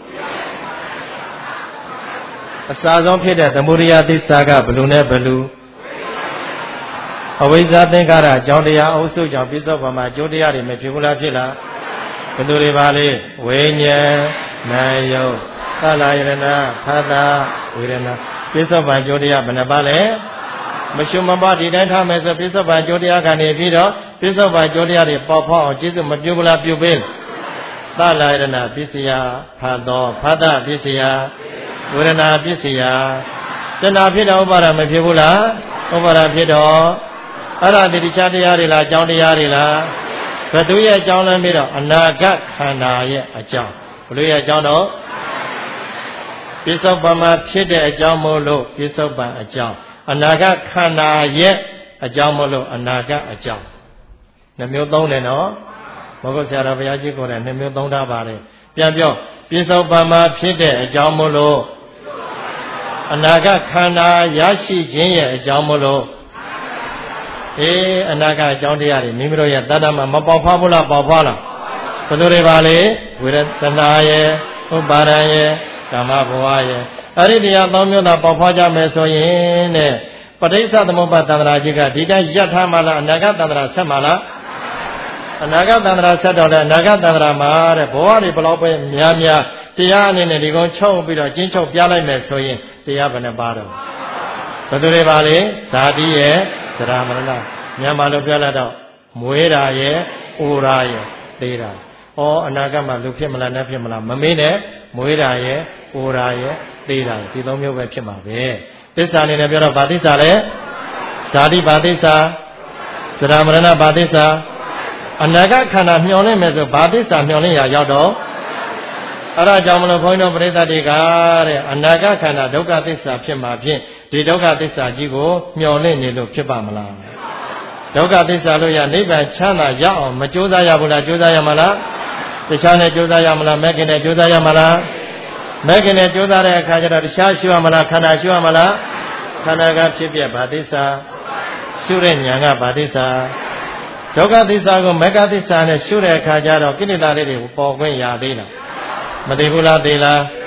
အစာဆုံးဖြစ်တဲ့သမုဒယသစ္စာကဘယ်လိုနဲ့ဘယ်လိုအဝိဇ္ဇာသင်္ခါရအကြောင်းတရားအုပ်စုကြောင့်ပြစ္ဆုတ်ပံမှာအကျိုးတရားတွေမဖြစ်ဘူးလားဖြစ်လားဘယ်လိုတွေပါလဲဝိညာဉ်နာယုတ်သလယရဏဖသဝေဒနာပြစ္ဆုတ်ပံအကျိုးတရားဘယ်နှပါလဲမရှုမပါဒီတိုင်းထားမယ်ဆိုပြစ္ဆုတ်ပံအကျိုးတရားကနေပြီးတော့ပြစ္ဆုတ်ပံအကျိုးတရားတွေပေါ်ဖောက်အောင်ကျေးဇူးမပြုဘူးလားပြုပေးသလယရဏပစ္စယဖသောဖသပစ္စယဝေဒနာပစ္စယတဏှာဖြစ်တော့ဥပါဒမဖြစ်ဘူးလားဥပါဒဖြစ်တော့အဲ့ဒါဒီတခြားတရားတွေလားအကြောင်းတရားတွေလားဘယ်သူရဲ့အကြောင်းလဲပြီးတော့အနာဂတ်ခန္ဓာရဲ့အကြောင်းဘယ်လိုရဲ့အကြောင်းတော့ပြစ္ဆုတ်ပံမှာဖြစ်တဲ့အကြောင်းမို့လို့ပြစ္ဆုတ်ပံအကြောင်းအနာဂတ်ခန္ဓာရဲ့အကြောင်းမို့လို့အနာဂတ်အကြောင်းနှမျိုးသုံးတယ်နော်ဘုရားဆရာတော်ဘုရားကြီးကိုယ်တိုင်နှမျိုးသုံးထားပါတယ်ပြန်ပြောပြစ္ဆုတ်ပံမှာဖြစ်တဲ့အကြောင်းမို့လို့အနာဂတ်ခန္ဓာရရှိခြင်းရဲ့အကြောင်းမို့လို့အနာဂတ်အကြောင်းတရားတွေမိမိတို့ရဲ့တဏ္ဍာမှာမပေါက်ဖွားဘူးလားပေါက်ဖွားလားဘယ်လိုတွေပါလဲဝေဒနာရဲ့ဥပါဒံရဲ့ကာမဘဝရဲ့အဲ့ဒီတရား၃မျိုးသာပေါက်ဖွားကြမယ်ဆိုရင်တဲ့ပဋိစ္စသမုပ္ပါတန္တရာကြီးကဒီတိုင်းရပ်ထားမှလားအနာဂတ်တန္တရာဆက်မှလားအနာဂတ်တန္တရာဆက်တော့လေအနာဂတ်တန္တရာမှာတဲ့ဘဝတွေဘလောက်ပဲများများတရားအနေနဲ့ဒီကောင်ချုပ်ပြီးတော့ကျင်းချုပ်ပြလိုက်မယ်ဆိုရင်တရားဘယ်နှပါတော့ဘယ်သူတွေပါလဲဇာတိရဲ့သရမရဏမြန်မာလိုပြောလိုက်တော့မွေးတာရဲ့အိုတာရဲ့သေးတာအနာဂတ်မှာလူဖြစ်မလားနဲ့ဖြစ်မလားမမေးနဲ့မွေးတာရဲ့အိုတာရဲ့သေးတာဒီ၃မျိုးပဲဖြစ်မှာပဲသစ္စာအနေနဲ့ပြောတော့ဗာသစ္စာလဲဇာတိဗာသစ္စာသရမရဏဗာသစ္စာအနာဂတ်ခန္ဓာမျှော်လင့်မယ်ဆိုဗာသစ္စာမျှော်လင့်ရရောက်တော့အဲ့ဒါကြောင့်မလို့ဘုန်းတော်ပရိသတ်တွေကတဲ့အနာဂတ်ခန္ဓာဒုက္ခသစ္စာဖြစ်မှာဖြင့်ဒီဒုက္ခသစ္စာကြီးကိုမျှော်လင့်နေလို့ဖြစ်ပါမလားဒုက္ခသစ္စာလို့ရနိဗ္ဗာန်ချမ်းသာရအောင်မကြိုးစားရဘူးလားကြိုးစားရမလားတခြားနဲ့ကြိုးစားရမလားမဲ့ခင်နဲ့ကြိုးစားရမလားမဲ့ခင်နဲ့ကြိုးစားတဲ့အခါကျတော့တခြားရှုရမလားခန္ဓာရှုရမလားခန္ဓာကဖြစ်ပြဗာသစ္စာရှုတဲ့ဉာဏ်ကဗာသစ္စာဒုက္ခသစ္စာကိုမဂ္ဂသစ္စာနဲ့ရှုတဲ့အခါကျတော့ကိလေသာလေးတွေပေါ်ခွင့်ရသေးလားမသိဘူးလားသိလား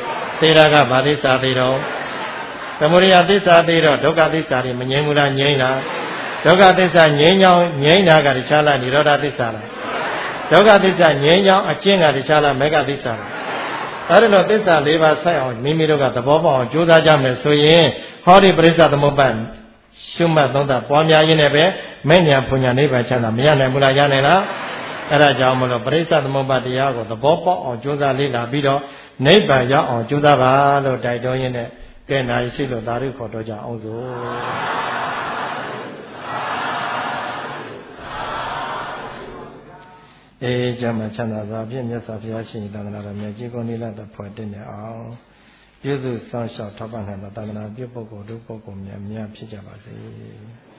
Tera Badisa Tero Tamuria Tisa Tero Doka Tisa Menyemula Nyena Doka Tisa Nyena Garichala Niroda Tisa Doka Tisa Nyena Achinga Richala Mega Tisa Arno Tisa Leva Sayo Mimiroga the Bobo Juda Jame Suye Hori Prisa the Moban Shuma Donda Pamia Yinebe Menya Punya Neva Chana Miana Mula Yanela Era Jamulo Prisa the Mobadiago the Bobo or Juda Lila Bido Neighbor Ya or Juda Valo Daido Yene Kena Silo Dari Kotoja Ozo Jama Chana Zabia Safia Dana Magico Nila the Poetina Yuzu Sunshot Taban and the Dana Bipoco Dupoco Mia Pijabasi.